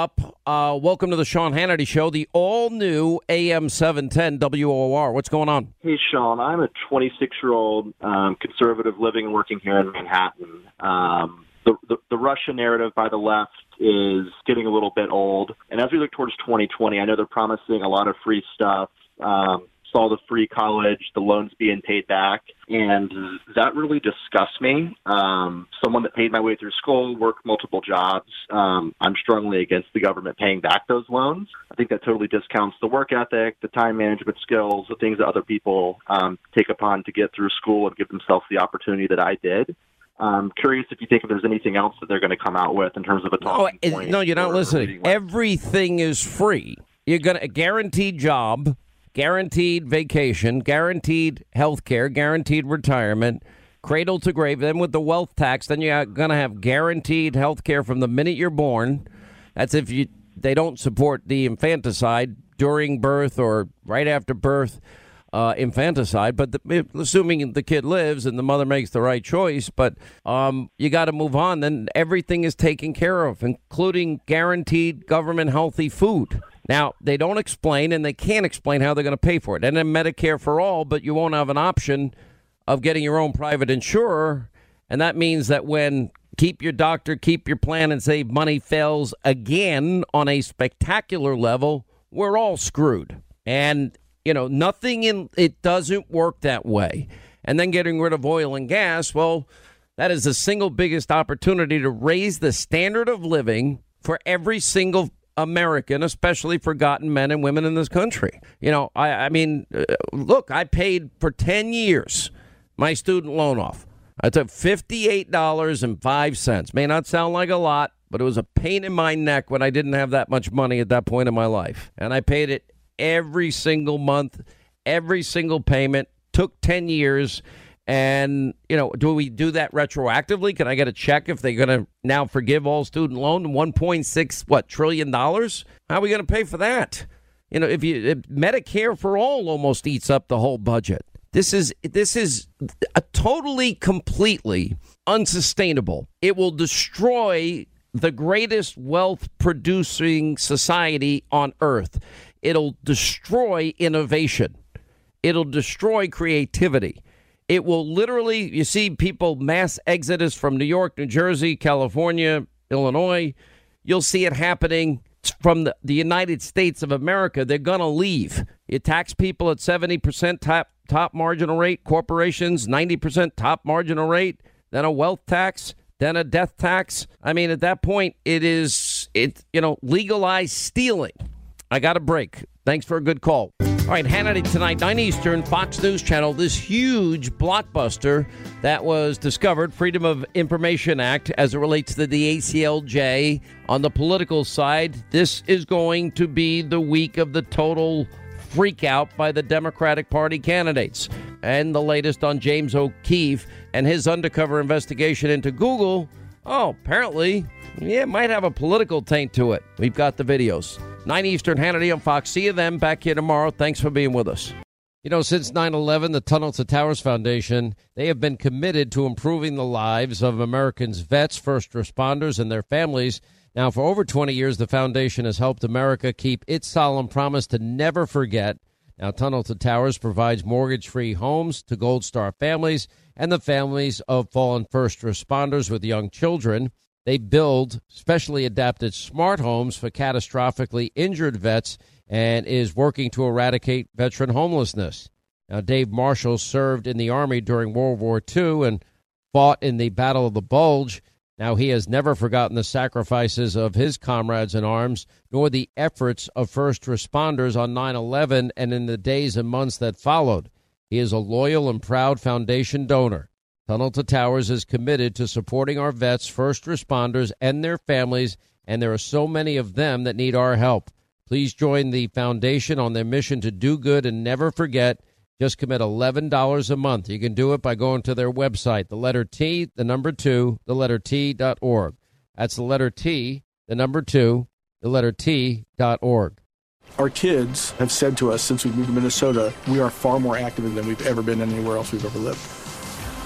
uh, welcome to the Sean Hannity Show, the all-new A M seven ten W O R. What's going on?
Hey, Sean. I'm a twenty-six-year-old um, conservative living and working here in Manhattan. Um, the, the, the Russia narrative by the left is getting a little bit old. And as we look towards twenty twenty, I know they're promising a lot of free stuff. Um, saw the free college, the loans being paid back, and that really disgusts me. Um, someone that paid my way through school, worked multiple jobs, um, I'm strongly against the government paying back those loans. I think that totally discounts the work ethic, the time management skills, the things that other people um, take upon to get through school and give themselves the opportunity that I did. I'm curious if you think if there's anything else that they're going to come out with in terms of a talking
no,
point.
No, you're not listening. Everything is free. You're going to a guaranteed job, guaranteed vacation, guaranteed health care, guaranteed retirement, cradle to grave. Then with the wealth tax, then you're going to have guaranteed health care from the minute you're born. That's if you they don't support the infanticide during birth or right after birth. Uh, infanticide, but the, assuming the kid lives and the mother makes the right choice, but um, you got to move on. Then everything is taken care of, including guaranteed government healthy food. Now, they don't explain and they can't explain how they're going to pay for it. And then Medicare for all, but you won't have an option of getting your own private insurer. And that means that when keep your doctor, keep your plan and save money fails again on a spectacular level, we're all screwed. And you know, nothing in it doesn't work that way. And then getting rid of oil and gas, well, that is the single biggest opportunity to raise the standard of living for every single American, especially forgotten men and women in this country. You know, I, I mean, uh, look, I paid for ten years my student loan off. I took fifty-eight dollars and five cents. May not sound like a lot, but it was a pain in my neck when I didn't have that much money at that point in my life. And I paid it every single month, every single payment. Took ten years. And, you know, do we do that retroactively? Can I get a check if they're going to now forgive all student loan? one point six, what, trillion dollars? How are we going to pay for that? You know, if you if Medicare for all almost eats up the whole budget. This is this is a totally, completely unsustainable. It will destroy the greatest wealth producing society on earth. It'll destroy innovation. It'll destroy creativity. It will literally, you see people mass exodus from New York, New Jersey, California, Illinois. You'll see it happening from the, the United States of America. They're going to leave. You tax people at seventy percent top, top marginal rate, corporations, ninety percent top marginal rate, then a wealth tax, then a death tax. I mean, at that point, it is, it you know, legalized stealing. I got a break. Thanks for a good call. All right, Hannity tonight, nine Eastern, Fox News Channel. This huge blockbuster that was discovered, Freedom of Information Act, as it relates to the A C L J. On the political side, this is going to be the week of the total freak out by the Democratic Party candidates. And the latest on James O'Keefe and his undercover investigation into Google. Oh, apparently, yeah, it might have a political taint to it. We've got the videos. nine Eastern, Hannity on Fox. See you then. Back here tomorrow. Thanks for being with us. You know, since nine eleven, the Tunnel to Towers Foundation, they have been committed to improving the lives of Americans' vets, first responders, and their families. Now, for over twenty years, the foundation has helped America keep its solemn promise to never forget. Now, Tunnel to Towers provides mortgage-free homes to Gold Star families and the families of fallen first responders with young children. They build specially adapted smart homes for catastrophically injured vets and is working to eradicate veteran homelessness. Now, Dave Marshall served in the Army during World War Two and fought in the Battle of the Bulge. Now, he has never forgotten the sacrifices of his comrades in arms, nor the efforts of first responders on nine eleven and in the days and months that followed. He is a loyal and proud foundation donor. Tunnel to Towers is committed to supporting our vets, first responders, and their families, and there are so many of them that need our help. Please join the foundation on their mission to do good and never forget. Just commit eleven dollars a month. You can do it by going to their website, the letter T, the number two, the letter T dot org. That's the letter T, the number two, the letter T dot org.
Our kids have said to us since we moved to Minnesota, we are far more active than we've ever been anywhere else we've ever lived.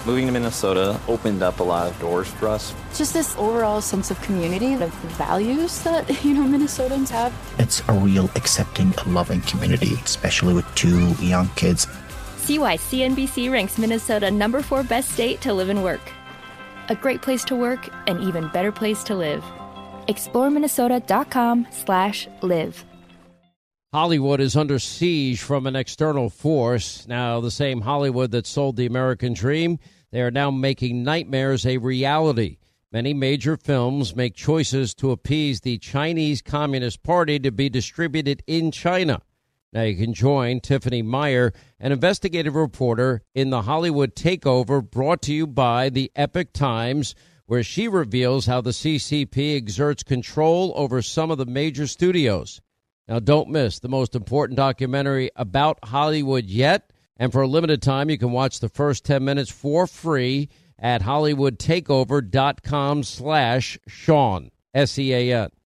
Moving to Minnesota opened up a lot of doors for us.
Just this overall sense of community, of the values that, you know, Minnesotans have.
It's a real accepting, loving community, especially with two young kids.
See why C N B C ranks Minnesota number four best state to live and work. A great place to work, an even better place to live. explore minnesota dot com slash live.
Hollywood is under siege from an external force. Now, the same Hollywood that sold the American dream, they are now making nightmares a reality. Many major films make choices to appease the Chinese Communist Party to be distributed in China. Now you can join Tiffany Meyer, an investigative reporter in the Hollywood Takeover, brought to you by the Epoch Times, where she reveals how the C C P exerts control over some of the major studios. Now, don't miss the most important documentary about Hollywood yet. And for a limited time, you can watch the first ten minutes for free at hollywood takeover dot com slash Sean, S E A N.